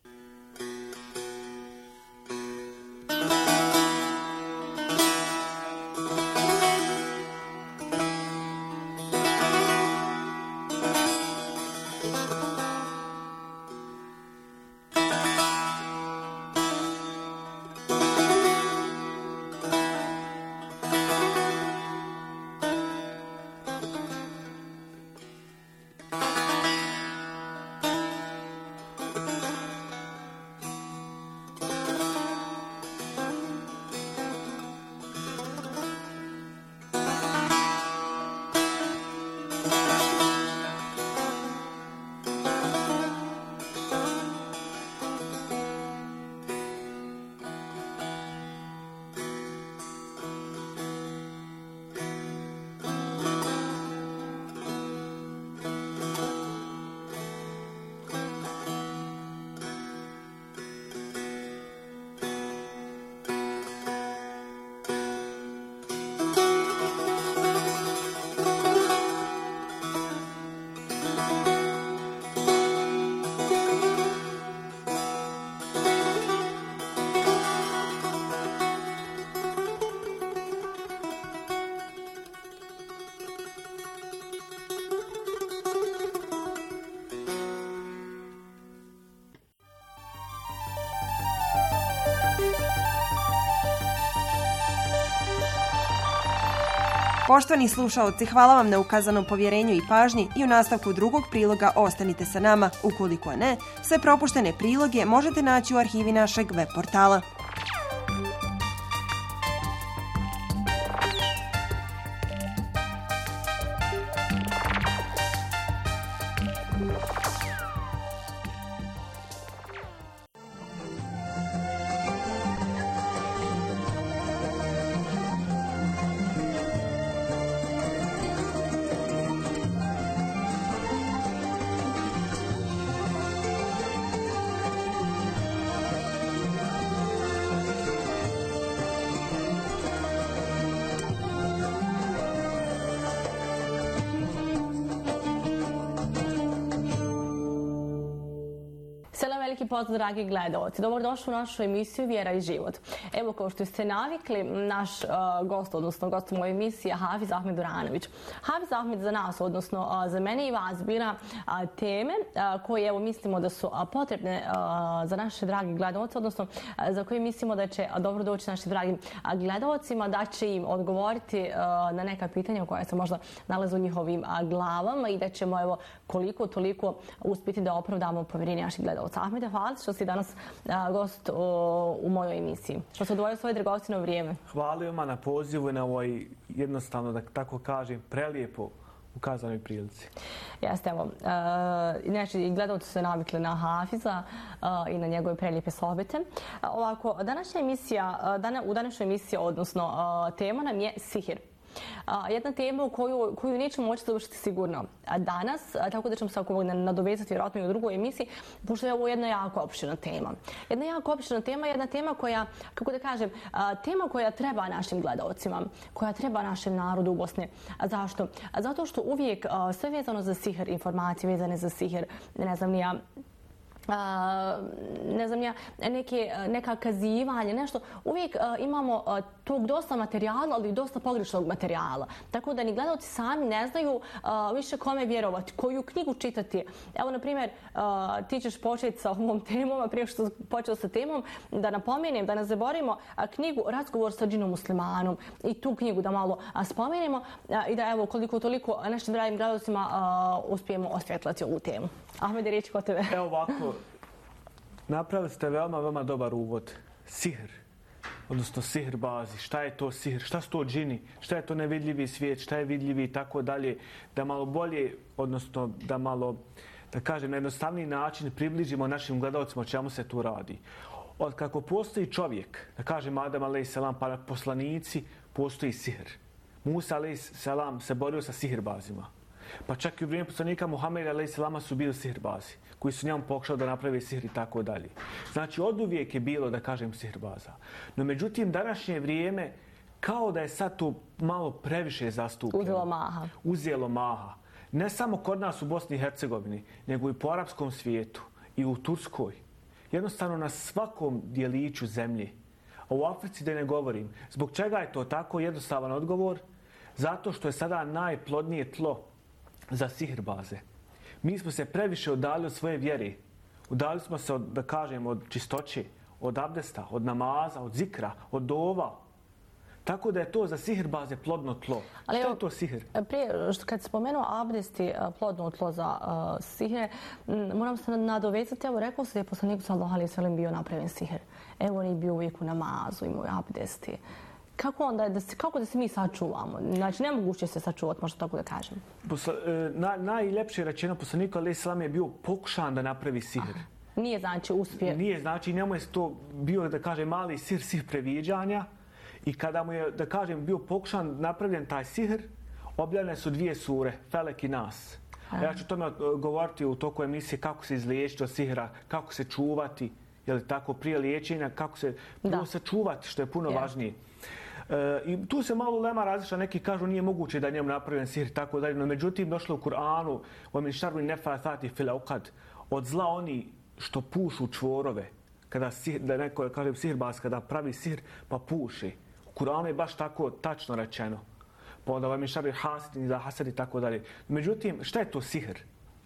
Poštovani slušaoci, hvala vam na ukazanom povjerenju i pažnji i u nastavku drugog priloga ostanite sa nama. Ukoliko ne, sve propuštene priloge možete naći u arhivi našeg web portala. Veliki pozdrav, dragi gledalci. Dobrodošli u našu emisiju Vjera i život. Evo, kao što ste navikli, naš uh, gost, odnosno gost u mojoj emisiji je Hafiz Ahmed Duranović. Hafiz Ahmed za nas, odnosno uh, za mene i vas, bira uh, teme uh, koje evo, mislimo da su uh, potrebne uh, za naše dragi gledalce, odnosno uh, za koje mislimo da će uh, dobro doći našim dragim uh, gledalcima, da će im odgovoriti uh, na neka pitanja koja se možda nalaze u njihovim uh, glavama i da ćemo evo, koliko toliko uspjeti da opravdamo povjerenje naših gledalca. Ahmede, hvala što si danas a, gost o, u mojoj emisiji. Što se odvojio svoje dragocino vrijeme. Hvala vam na pozivu i na ovoj jednostavno, da tako kažem, prelijepo ukazanoj prilici. Jeste, evo. Inače, gledalci su se navikli na Hafiza a, i na njegove prelijepe sohbete. A, ovako, današnja emisija, dana, u današnjoj emisiji, odnosno a, tema nam je sihir. Uh, jedna tema u koju, koju nećemo moći završiti sigurno danas, a, tako da ćemo se ako nadovezati vjerojatno i u drugoj emisiji, pošto je ovo jedna jako opširna tema. Jedna jako opširna tema, jedna tema koja, kako da kažem, a, tema koja treba našim gledalcima, koja treba našem narodu u Bosni. A zašto? A zato što uvijek a, sve vezano za sihir, informacije vezane za sihir, ne znam ni ja, Uh, ne znam ja, neke, neka kazivanja, nešto. Uvijek uh, imamo uh, tog dosta materijala, ali i dosta pogrešnog materijala. Tako da ni gledalci sami ne znaju uh, više kome vjerovati, koju knjigu čitati. Evo, na primjer, uh, ti ćeš početi sa ovom temom, a prije što počeo sa temom, da napomenem, da ne zaboravimo uh, knjigu Razgovor sa džinom muslimanom i tu knjigu da malo uh, spomenemo uh, i da evo koliko toliko našim dragim gledalcima uh, uspijemo osvjetlati ovu temu. Ahmede, riječ kod tebe. Evo ovako, napravili ste veoma, veoma dobar uvod. Sihr, odnosno sihr bazi. Šta je to sihr? Šta su to džini? Šta je to nevidljivi svijet? Šta je vidljivi i tako dalje? Da malo bolje, odnosno da malo, da kažem, na jednostavniji način približimo našim gledalcima o čemu se tu radi. Od kako postoji čovjek, da kažem Adam a.s. pa poslanici, postoji sihr. Musa a.s. se borio sa sihrbazima. Pa čak i u vrijeme poslanika Muhameda a.s. su bili sihrbazi, koji su njemu pokušali da naprave sihr i tako dalje. Znači, od uvijek je bilo, da kažem, sihrbaza. No, međutim, današnje vrijeme, kao da je sad to malo previše zastupljeno. Uzelo maha. Uzelo maha. Ne samo kod nas u Bosni i Hercegovini, nego i po arapskom svijetu i u Turskoj. Jednostavno na svakom dijeliću zemlje. A u Africi da ne govorim. Zbog čega je to tako? Jednostavan odgovor. Zato što je sada najplodnije tlo za sihrbaze. Mi smo se previše udali od svoje vjere. Udali smo se, od, da kažem, od čistoće, od abdesta, od namaza, od zikra, od dova. Tako da je to za sihrbaze plodno tlo. Ali što je to sihr? Prije, kad se spomenuo abdesti plodno tlo za uh, sihr, moram se nadovezati. Evo, rekao se da je poslanik sallallahu alejhi ve sellem bio napravljen sihr. Evo, on je bio uvijek u namazu, imao abdesti. Kako onda da se, kako da se mi sačuvamo? Znači, nemoguće se sačuvati, možda tako da kažem. Posla, na, najljepše rečeno, poslanik alejhi selam je bio pokušan da napravi sihr. Aha. Nije znači uspije. Nije znači, njemu je to bio, da kažem, mali sihr, sihr previđanja. I kada mu je, da kažem, bio pokušan napravljen taj sihr, objavljene su dvije sure, Felek i Nas. A ja ću tome govoriti u toku emisije kako se izliječiti od sihra, kako se čuvati, je li tako, prije liječenja, kako se prvo se čuvati, što je puno yeah. važnije. E, I tu se malo lema različita, neki kažu nije moguće da njemu napravljen sihr, tako dalje, no međutim došlo u Kur'anu, وَمِنْ شَرِّ النَّفَّاثَاتِ فِي الْعُقَدِ, od zla oni što pušu čvorove, kada sihr, da neko kaže sihrbaz, kada pravi sihr pa puši. U Kur'anu je baš tako tačno rečeno. Pa onda وَمِنْ شَرِّ حَاسِدٍ إِذَا حَسَدَ i tako dalje. Međutim, šta je to sihr?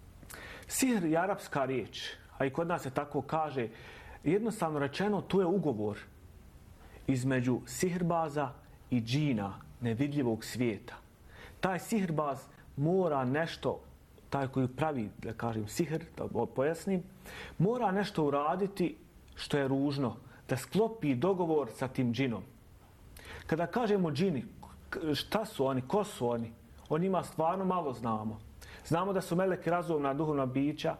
Sihr je arapska riječ, a i kod nas se tako kaže. Jednostavno rečeno, to je ugovor između sihrbaza i džina nevidljivog svijeta. Taj sihirbaz mora nešto, taj koji pravi, da kažem, sihr, da pojasnim, mora nešto uraditi što je ružno, da sklopi dogovor sa tim džinom. Kada kažemo džini, šta su oni, ko su oni, o njima stvarno malo znamo. Znamo da su meleki razumna duhovna bića,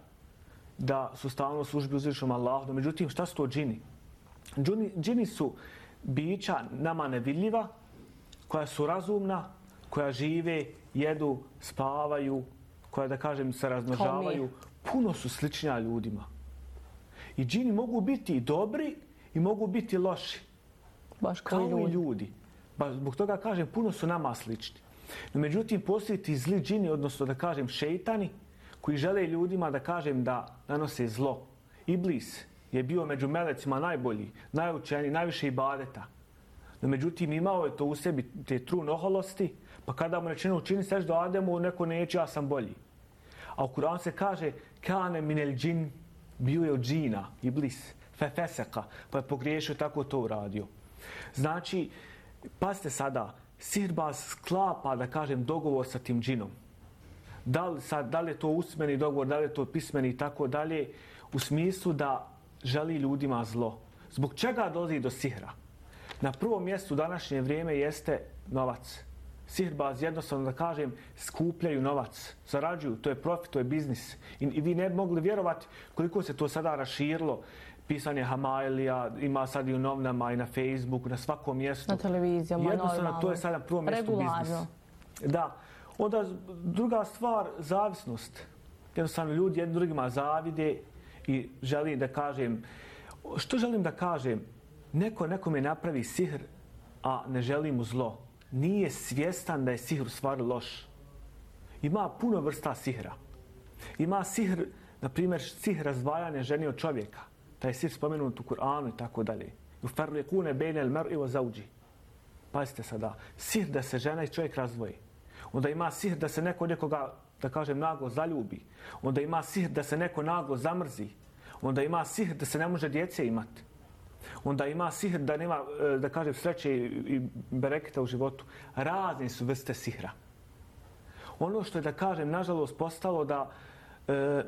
da su stalno u službi uzvišenom Allahu, no međutim, šta su to džini? Džini, džini su bića nama nevidljiva, koja su razumna, koja žive, jedu, spavaju, koja, da kažem, se razmnožavaju. Puno su sličnija ljudima. I džini mogu biti i dobri i mogu biti loši. Baš kao ljudi. i ljudi. Ba, zbog toga kažem, puno su nama slični. No, međutim, postoji ti zli džini, odnosno da kažem šeitani, koji žele ljudima da kažem da nanose zlo. Iblis je bio među melecima najbolji, najučeniji, najviše ibadeta. No, međutim, imao je to u sebi, te trun oholosti, pa kada mu rečeno učini seždu Ademu, neko neće, ja sam bolji. A u Kur'anu se kaže kane minel džin, bio je od džina, Iblis, fefeseka, pa je pogriješio, tako to uradio. Znači, pazite sada, sihirbaz sklapa, da kažem, dogovor sa tim džinom. Da li, sad, da li je to usmeni dogovor, da li je to pismeni i tako dalje, u smislu da želi ljudima zlo. Zbog čega dolazi do sihra? Na prvom mjestu u današnje vrijeme jeste novac. Sihirbaz, jednostavno da kažem, skupljaju novac, zarađuju, to je profit, to je biznis. I, i vi ne bi mogli vjerovati koliko se to sada raširilo. Pisanje Hamailija, ima sad i u novinama i na Facebooku, na svakom mjestu. Na televizijama, jednostavno, normalno. to je sada na prvom mjestu biznis. Da. Onda druga stvar, zavisnost. Jednostavno ljudi jednim drugima zavide i želim da kažem, što želim da kažem, neko nekome napravi sihr, a ne želi mu zlo. Nije svjestan da je sihr u stvari loš. Ima puno vrsta sihra. Ima sihr, na primjer, sihr razdvajanja žene od čovjeka. Taj sihr spomenut u Kur'anu i tako dalje. Ufarriqune bejne al-mar'i wa zawji. Pazite sada, sihr da se žena i čovjek razdvoji. Onda ima sihr da se neko nekoga, da kažem, naglo zaljubi. Onda ima sihr da se neko naglo zamrzi. Onda ima sihr da se ne može djece imati. Onda ima sihr da nema, da kažem, sreće i bereketa u životu. Razne su vrste sihra. Ono što je, da kažem, nažalost postalo da e,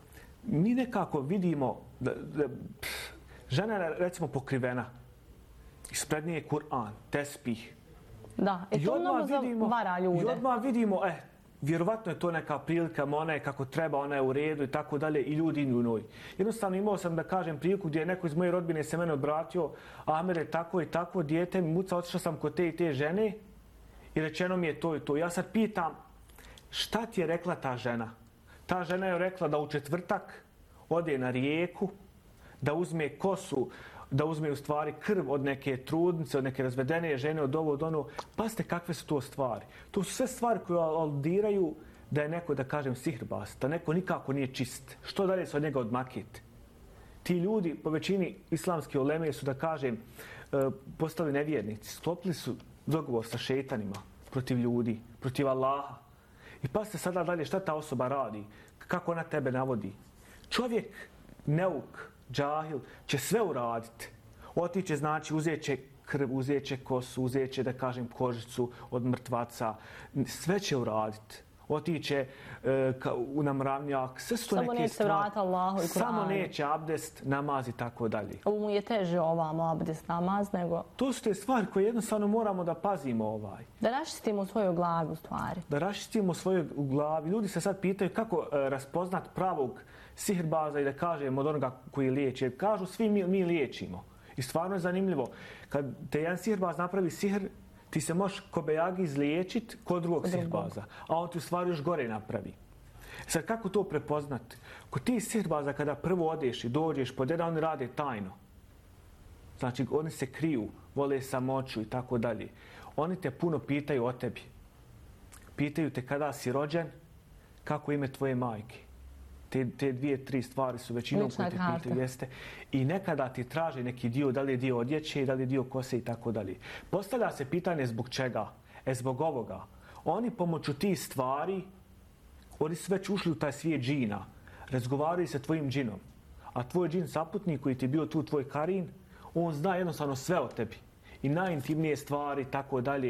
mi nekako vidimo da, da pff, žena je, recimo, pokrivena. Ispred nje je Kur'an, tespih. Da, i to mnogo zavara ljude. I odmah vidimo, eh, vjerovatno je to neka prilika, ona je kako treba, ona je u redu i tako dalje, i ljudi idu u njoj. Jednostavno imao sam, da kažem, priliku gdje je neko iz moje rodbine se mene obratio, Amer je tako i tako, dijete mi muca, otišao sam kod te i te žene i rečeno mi je to i to. Ja sad pitam, šta ti je rekla ta žena? Ta žena je rekla da u četvrtak ode na rijeku, da uzme kosu, da uzme u stvari krv od neke trudnice, od neke razvedene žene, od ovo, od ono. Pazite kakve su to stvari. To su sve stvari koje aludiraju da je neko, da kažem, sihirbaz, da neko nikako nije čist. Što dalje se od njega odmakiti? Ti ljudi, po većini islamske uleme, su, da kažem, postali nevjernici. Sklopili su dogovor sa šeitanima protiv ljudi, protiv Allaha. I pazite sada dalje šta ta osoba radi, kako ona tebe navodi. Čovjek, neuk, džahil, će sve uraditi. Otiće, znači, uzet će krv, uzet će kosu, uzet će, da kažem, kožicu od mrtvaca. Sve će uraditi. Otiće e, ka, u namravnjak. Sve su to samo neke neće stvari. vrata Allahu i Kur'anu. Samo neće abdest, namaz i tako dalje. Ovo mu je teže ovamo abdest, namaz, nego... To su te stvari koje jednostavno moramo da pazimo ovaj. Da raščistimo svoju glavu stvari. Da raščistimo svoju glavu. Ljudi se sad pitaju kako e, raspoznat pravog sihirbaza i da kažem od onoga koji liječi. Jer kažu svi mi, mi liječimo. I stvarno je zanimljivo. Kad te jedan sihirbaz napravi sihr, ti se možeš kobejagi izliječiti kod drugog sihirbaza. A on ti u stvari još gore napravi. Sad kako to prepoznati? Kod ti sihirbaza kada prvo odeš i dođeš pod jedan, oni rade tajno. Znači oni se kriju, vole samoću i tako dalje. Oni te puno pitaju o tebi. Pitaju te kada si rođen, kako ime tvoje majke. Te, te dvije, tri stvari su većinom koje te pitaju, jeste. I nekada ti traže neki dio, da li je dio odjeće, da li je dio kose i tako dalje. Postavlja se pitanje zbog čega? E zbog ovoga. Oni pomoću tih stvari, oni su već ušli u taj svijet džina. Razgovaraju sa tvojim džinom. A tvoj džin saputnik koji ti je bio tu, tvoj karin, on zna jednostavno sve o tebi. I najintimnije stvari, tako dalje.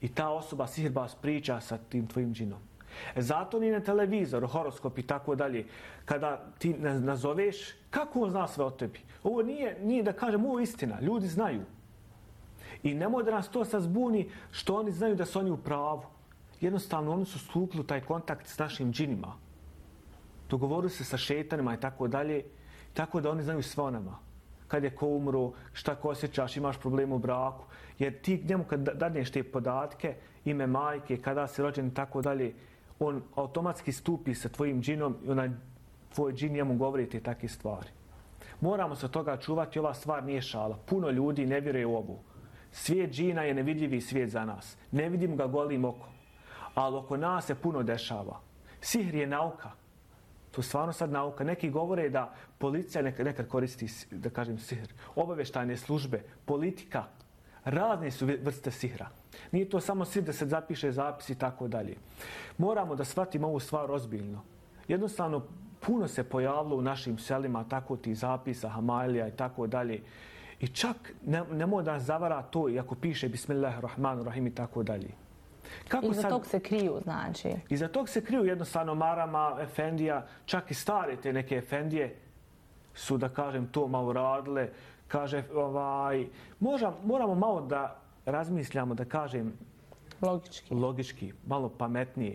I ta osoba sihirbaz priča sa tim tvojim džinom. E zato ni na televizoru, horoskop i tako dalje, kada ti nazoveš, kako on zna sve o tebi? Ovo nije, nije da kažem, ovo je istina, ljudi znaju. I nemoj da nas to sad zbuni što oni znaju da su oni u pravu. Jednostavno, oni su stupili u taj kontakt s našim džinima. Dogovorili se sa šetanima i tako dalje, tako da oni znaju sve o nama. Kad je ko umro, šta ko osjećaš, imaš problem u braku. Jer ti njemu kad dadneš te podatke, ime majke, kada si rođen i tako dalje, on automatski stupi sa tvojim džinom i onaj tvoj džin njemu govori te takve stvari. Moramo se toga čuvati, ova stvar nije šala. Puno ljudi ne vjeruje u ovu. Svijet džina je nevidljivi svijet za nas. Ne vidim ga golim okom. Ali oko nas se puno dešava. Sihr je nauka. To je stvarno sad nauka. Neki govore da policija nekad, nekad koristi, da kažem, sihr. Obavještajne službe, politika, razne su vrste sihra. Nije to samo sihr da se zapiše zapis i tako dalje. Moramo da shvatimo ovu stvar ozbiljno. Jednostavno, puno se pojavilo u našim selima tako ti zapisa, hamailija i tako dalje. I čak ne, nemoj da nas zavara to, iako piše Bismillahirrahmanirrahim i tako dalje. Kako Iza sad, tog se kriju, znači? Iza tog se kriju jednostavno marama, efendija, čak i stare te neke efendije su, da kažem, to malo radile. Kaže, ovaj, možda, moramo malo da razmišljamo, da kažem, logički, logički malo pametnije.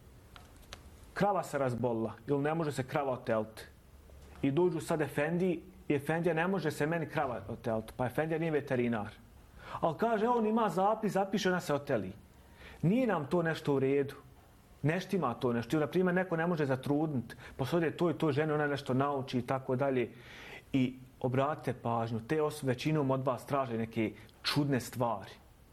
Krava se razbolila ili ne može se krava oteliti. I dođu sad efendiji i efendija ne može se meni krava oteliti. Pa efendija nije veterinar. Ali kaže, on ima zapis, zapiše, ona se oteli. Nije nam to nešto u redu. Neštima to nešto. Na primjer, neko ne može zatrudniti. Pa sad je to i to žene, ona nešto nauči i tako dalje. I obratite pažnju, te osobe većinom od vas traže neke čudne stvari.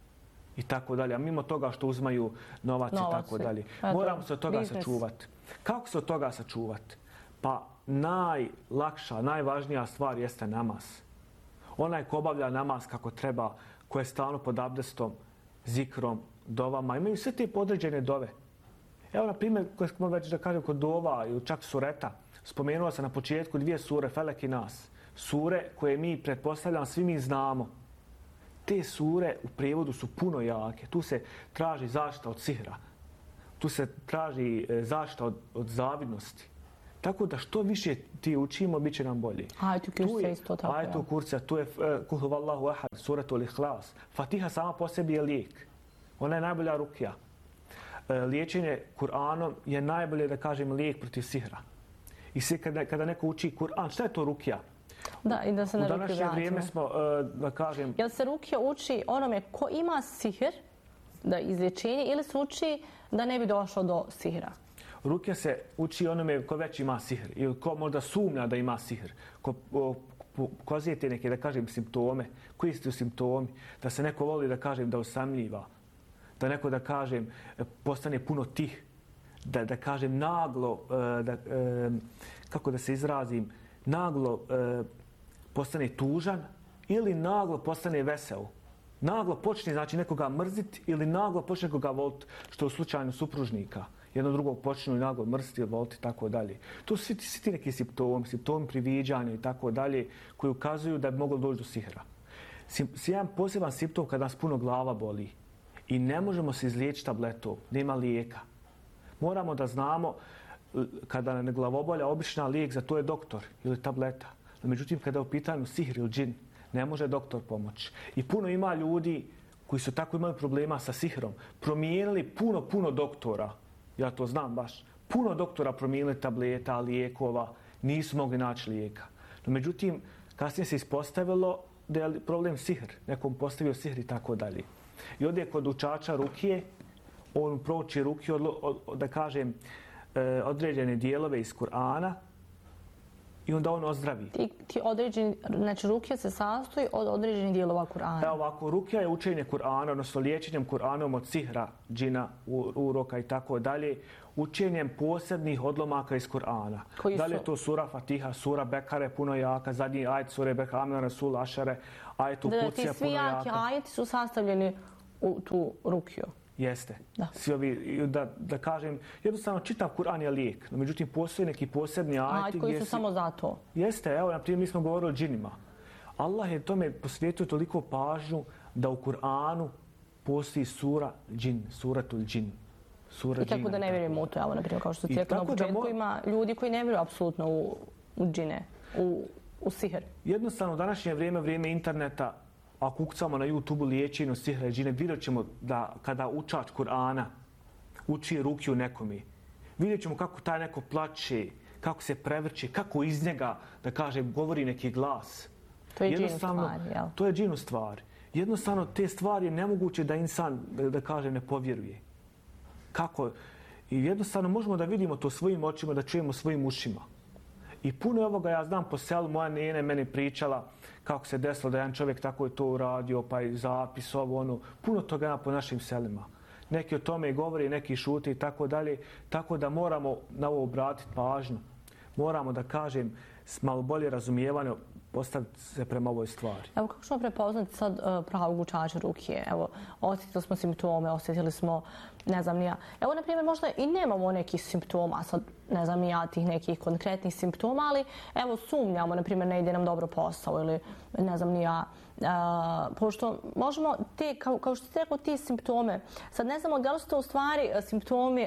I tako dalje. A mimo toga što uzmaju novac, novac i tako dalje. Moramo se od toga business. sačuvati. Kako se od toga sačuvati? Pa najlakša, najvažnija stvar jeste namaz. Onaj ko obavlja namaz kako treba, ko je stalno pod abdestom, zikrom, dovama, imaju sve te podređene dove. Evo, na primjer, koje smo već da kažem kod dova ili čak sureta, spomenuo sam na početku dvije sure, Felek i Nas. Sure koje mi, pretpostavljam, svi mi znamo. Te sure u prijevodu su puno jake. Tu se traži zaštita od sihra. Tu se traži zaštita od, od zavidnosti. Tako da što više ti učimo, bit će nam bolje. Ajetu kursa isto tako. Ajetu kursa, tu je Kul huvallahu ahad, suratul ihlas. Fatiha sama po sebi je lijek. Ona je najbolja rukija. Liječenje Kur'anom je najbolje, da kažem, lijek protiv sihra. I sve kada, kada neko uči Kur'an, šta je to rukija? Da, i da se na U današnje vrijeme smo, da kažem... Jel se rukija uči onome ko ima sihr, da izlječenje, ili se uči da ne bi došlo do sihra? Rukija se uči onome ko već ima sihr, ili ko možda sumnja da ima sihr, ko pokazuje te neke, da kažem, simptome, koji su simptomi, da se neko voli, da kažem, da osamljiva, da neko, da kažem, postane puno tih, da, da kažem, naglo, da, kako da se izrazim, naglo postane tužan ili naglo postane vesel. Naglo počne, znači, nekoga mrziti ili naglo počne nekoga voliti, što u slučaju supružnika. Jedno drugog počnu i naglo mrziti ili voliti i tako dalje. To su svi, svi ti neki simptomi, simptomi priviđanja i tako dalje, koji ukazuju da bi moglo doći do sihra. Jedan poseban simptom kada nas puno glava boli i ne možemo se izliječiti tabletom, nema lijeka. Moramo da znamo kada nam glavobolja, obična lijek za to je doktor ili tableta. Međutim, kada je u pitanju sihr ili džin, ne može doktor pomoći. I puno ima ljudi koji su tako imali problema sa sihrom. Promijenili puno, puno doktora. Ja to znam baš. Puno doktora promijenili tableta, lijekova. Nisu mogli naći lijeka. No, međutim, kasnije se ispostavilo da je problem sihr. Nekom postavio sihr i tako dalje. I ovdje kod učača rukije, on prouči rukije, od, od, da kažem, određene dijelove iz Kur'ana i onda on ozdravi. Ti, ti određeni, znači rukija se sastoji od određenih dijelova Kur'ana. Evo ovako, rukija je učenje Kur'ana, odnosno liječenjem Kur'anom od sihra, džina, uroka i tako dalje, učenjem posebnih odlomaka iz Kur'ana. Da li je to sura Fatiha, sura Bekare, puno jaka, zadnji ajet sure Bekame, Rasul, Ašare, ajet u Kucija, puno jaka. Ti svi jaki ajeti su sastavljeni u tu rukiju. Jeste. Da. Svi ovi, da, da kažem, jednostavno čitav Kur'an je lijek. No, međutim, postoje neki posebni ajeti. Ajeti koji su si... samo za to. Jeste, evo, na primjer, mi smo govorili o džinima. Allah je tome posvijetio toliko pažnju da u Kur'anu postoji sura džin, suratul džin. Sura I kako džina, da ne vjerujemo u to, evo, na primjer, kao što ste rekli na početku, mo... ima ljudi koji ne vjeruju apsolutno u, u džine, u, u sihr. Jednostavno, u današnje vrijeme, vrijeme interneta, ako ukucamo na YouTube liječenju sihra i džine, vidjet ćemo da kada učač Kur'ana uči rukiju nekome, vidjet ćemo kako taj neko plače, kako se prevrće, kako iz njega, da kaže, govori neki glas. To je džin u stvari, jel? To je džin u stvari. Jednostavno, te stvari je nemoguće da insan, da, da kaže, ne povjeruje. Kako? I jednostavno možemo da vidimo to svojim očima, da čujemo svojim ušima. I puno ovoga ja znam po selu, moja nene meni pričala kako se desilo da jedan čovjek tako je to uradio, pa i zapis, ovo, ono. Puno toga ima po našim selima. Neki o tome i govori, neki šute i tako dalje. Tako da moramo na ovo obratiti pažnju. Moramo da kažem s malo bolje razumijevanje postaviti se prema ovoj stvari. Evo, kako ćemo prepoznati sad uh, pravog učača rukije? Evo, osjetili smo simptome, osjetili smo, ne znam ni ja. Evo, na primjer, možda i nemamo nekih simptoma, sad ne znam ni ja tih nekih konkretnih simptoma, ali evo, sumnjamo, na primjer, ne ide nam dobro posao ili ne znam ni ja. Uh, pošto možemo te, kao, kao što ste rekao, ti simptome, sad ne znamo da li su to u stvari simptomi,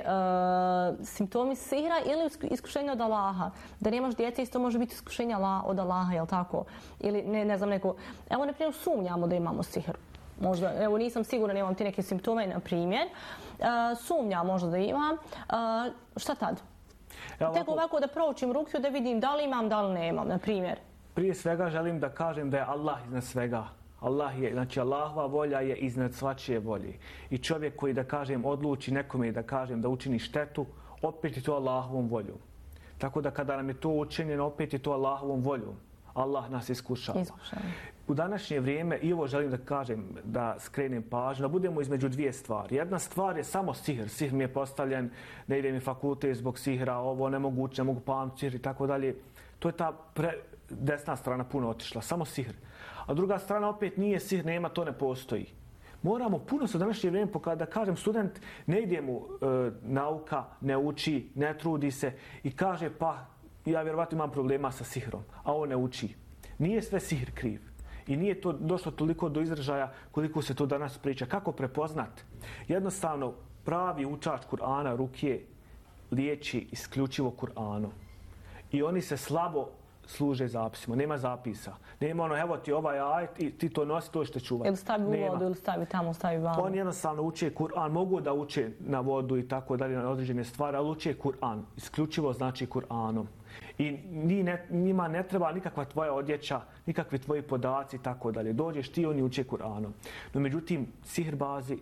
uh, simptomi sihra ili iskušenja od Allaha. Da nemaš djece, isto može biti iskušenja od Allaha, jel tako? Ili ne, ne znam neko... Evo, na primjer, sumnjamo da imamo sihr. Možda, evo, nisam sigurna, nemam ti neke simptome, na primjer. Uh, sumnja možda da imam. Uh, šta tad? Evo, Tek ovako da proučim rukiju, da vidim da li imam, da li nemam, na primjer. Prije svega želim da kažem da je Allah iznad svega. Allah je, znači Allahova volja je iznad svačije volje. I čovjek koji, da kažem, odluči nekome da kažem da učini štetu, opet je to Allahovom voljom. Tako da kada nam je to učinjeno, opet je to Allahovom voljom. Allah nas iskušava. Iskušava. U današnje vrijeme, i ovo želim da kažem, da skrenem pažnju, da budemo između dvije stvari. Jedna stvar je samo sihr. Sihr mi je postavljen, ne ide mi fakultet zbog sihra, ovo nemoguće, ne mogu pamtiti sihr i tako dalje. To je ta pre, desna strana puno otišla, samo sihr. A druga strana opet nije sihr, nema, to ne postoji. Moramo puno se u današnje vrijeme pokazati, da kažem, student ne ide mu e, nauka, ne uči, ne trudi se i kaže pa ja vjerovatno imam problema sa sihrom, a on ne uči. Nije sve sihr kriv. I nije to došlo toliko do izražaja koliko se to danas priča. Kako prepoznat? Jednostavno, pravi učač Kur'ana rukije liječi isključivo Kur'anom. I oni se slabo služe zapisima. Nema zapisa. Nema ono, evo ti ovaj ajet i ti to nosi, to što čuvati. Ili stavi u vodu, ili stavi tamo, stavi vamo. Oni jednostavno uče Kur'an. Mogu da uče na vodu i tako dalje, na određene stvari, ali uče Kur'an. Isključivo znači Kur'anom. I ne, njima ne treba nikakva tvoja odjeća, nikakvi tvoji podaci i tako dalje. Dođeš ti, oni uče Kur'anom. No međutim, sihrbazi,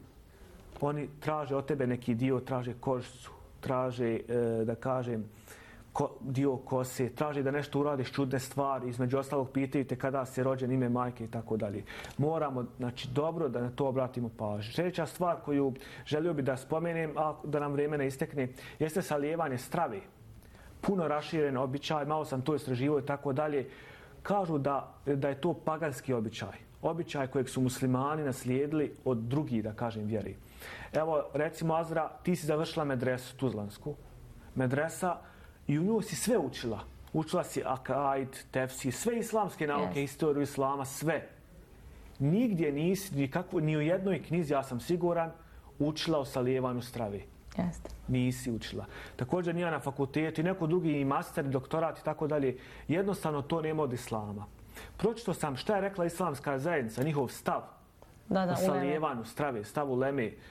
oni traže od tebe neki dio, traže kožicu, traže, e, da kažem, ko, dio kose, traži da nešto uradiš čudne stvari, između ostalog pitaju te kada si rođen, ime majke i tako dalje. Moramo, znači, dobro da na to obratimo pažnju. Sljedeća stvar koju želio bi da spomenem, a da nam vrijeme ne istekne, jeste salijevanje strave. Puno raširen običaj, malo sam to istraživao i tako dalje. Kažu da, da je to paganski običaj. Običaj kojeg su muslimani naslijedili od drugih, da kažem, vjeri. Evo, recimo, Azra, ti si završila medresu Tuzlansku. Medresa, i u nju si sve učila. Učila si akaid, tefsir, sve islamske nauke, yes. Historiju islama, sve. Nigdje nisi, nikako, ni u jednoj knjizi, ja sam siguran, učila o salijevanju strave. Jeste. Nisi učila. Također nije na fakultetu i neko drugi i master, doktorat i tako dalje. Jednostavno to nema od islama. Pročito sam šta je rekla islamska zajednica, njihov stav da, da, o salijevanju strave, stav uleme. E,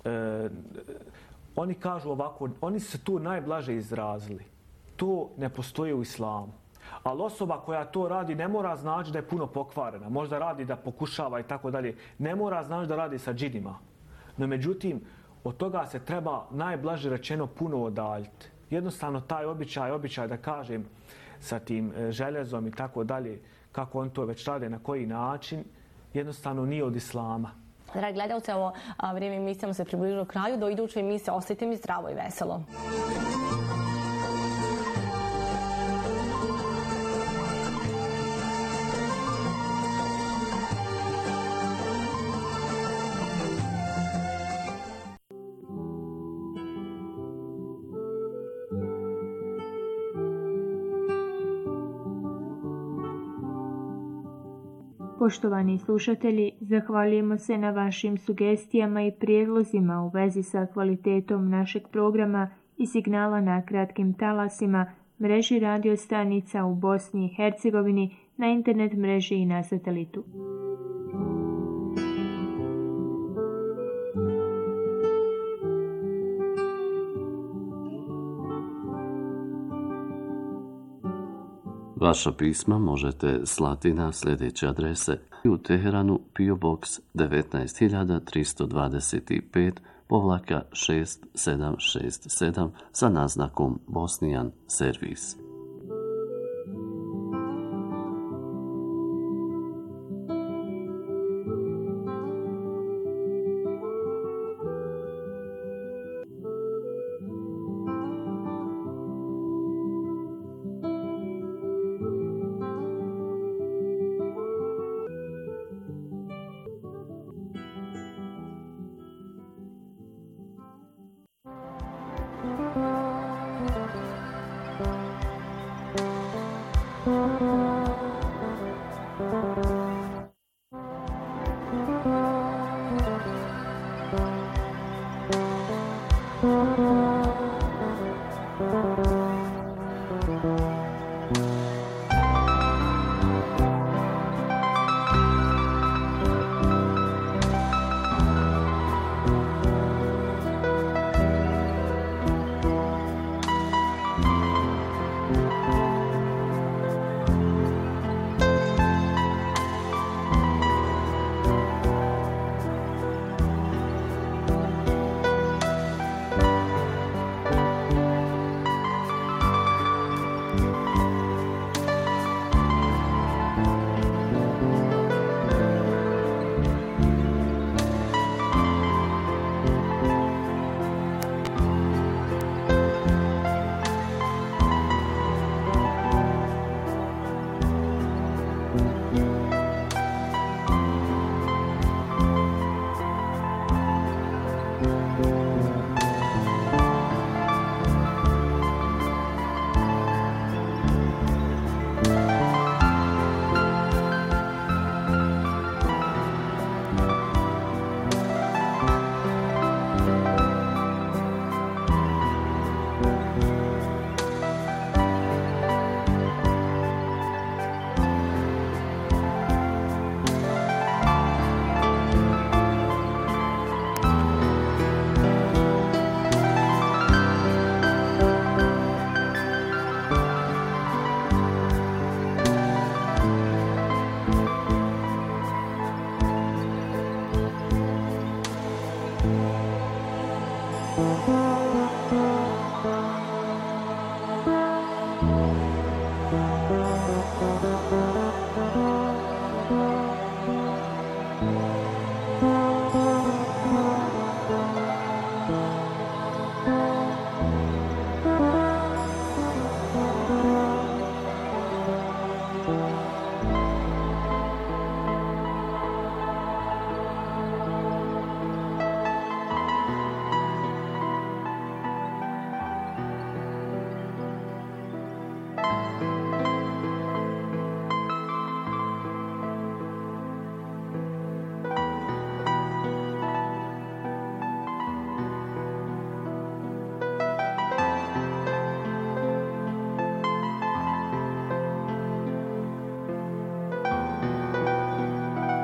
oni kažu ovako, oni se tu najblaže izrazili. To ne postoji u islamu. Ali osoba koja to radi ne mora znači da je puno pokvarena. Možda radi da pokušava i tako dalje. Ne mora znači da radi sa džinima. No međutim, od toga se treba najblaže rečeno puno odaljiti. Jednostavno taj običaj, običaj da kažem sa tim željezom i tako dalje, kako on to već rade, na koji način, jednostavno nije od islama. Dragi gledalci, ovo vrijeme emisijama se približilo kraju. Do iduće emisije ostajte mi zdravo i veselo. Poštovani slušatelji, zahvaljujemo se na vašim sugestijama i prijedlozima u vezi sa kvalitetom našeg programa i signala na kratkim talasima, mreži radio stanica u Bosni i Hercegovini, na internet mreži i na satelitu. Vaša pisma možete slati na sljedeće adrese: u Teheranu P O Box devetnaest hiljada tristo dvadeset pet povlaka šest sedam šest sedam sa naznakom Bosnian Servis.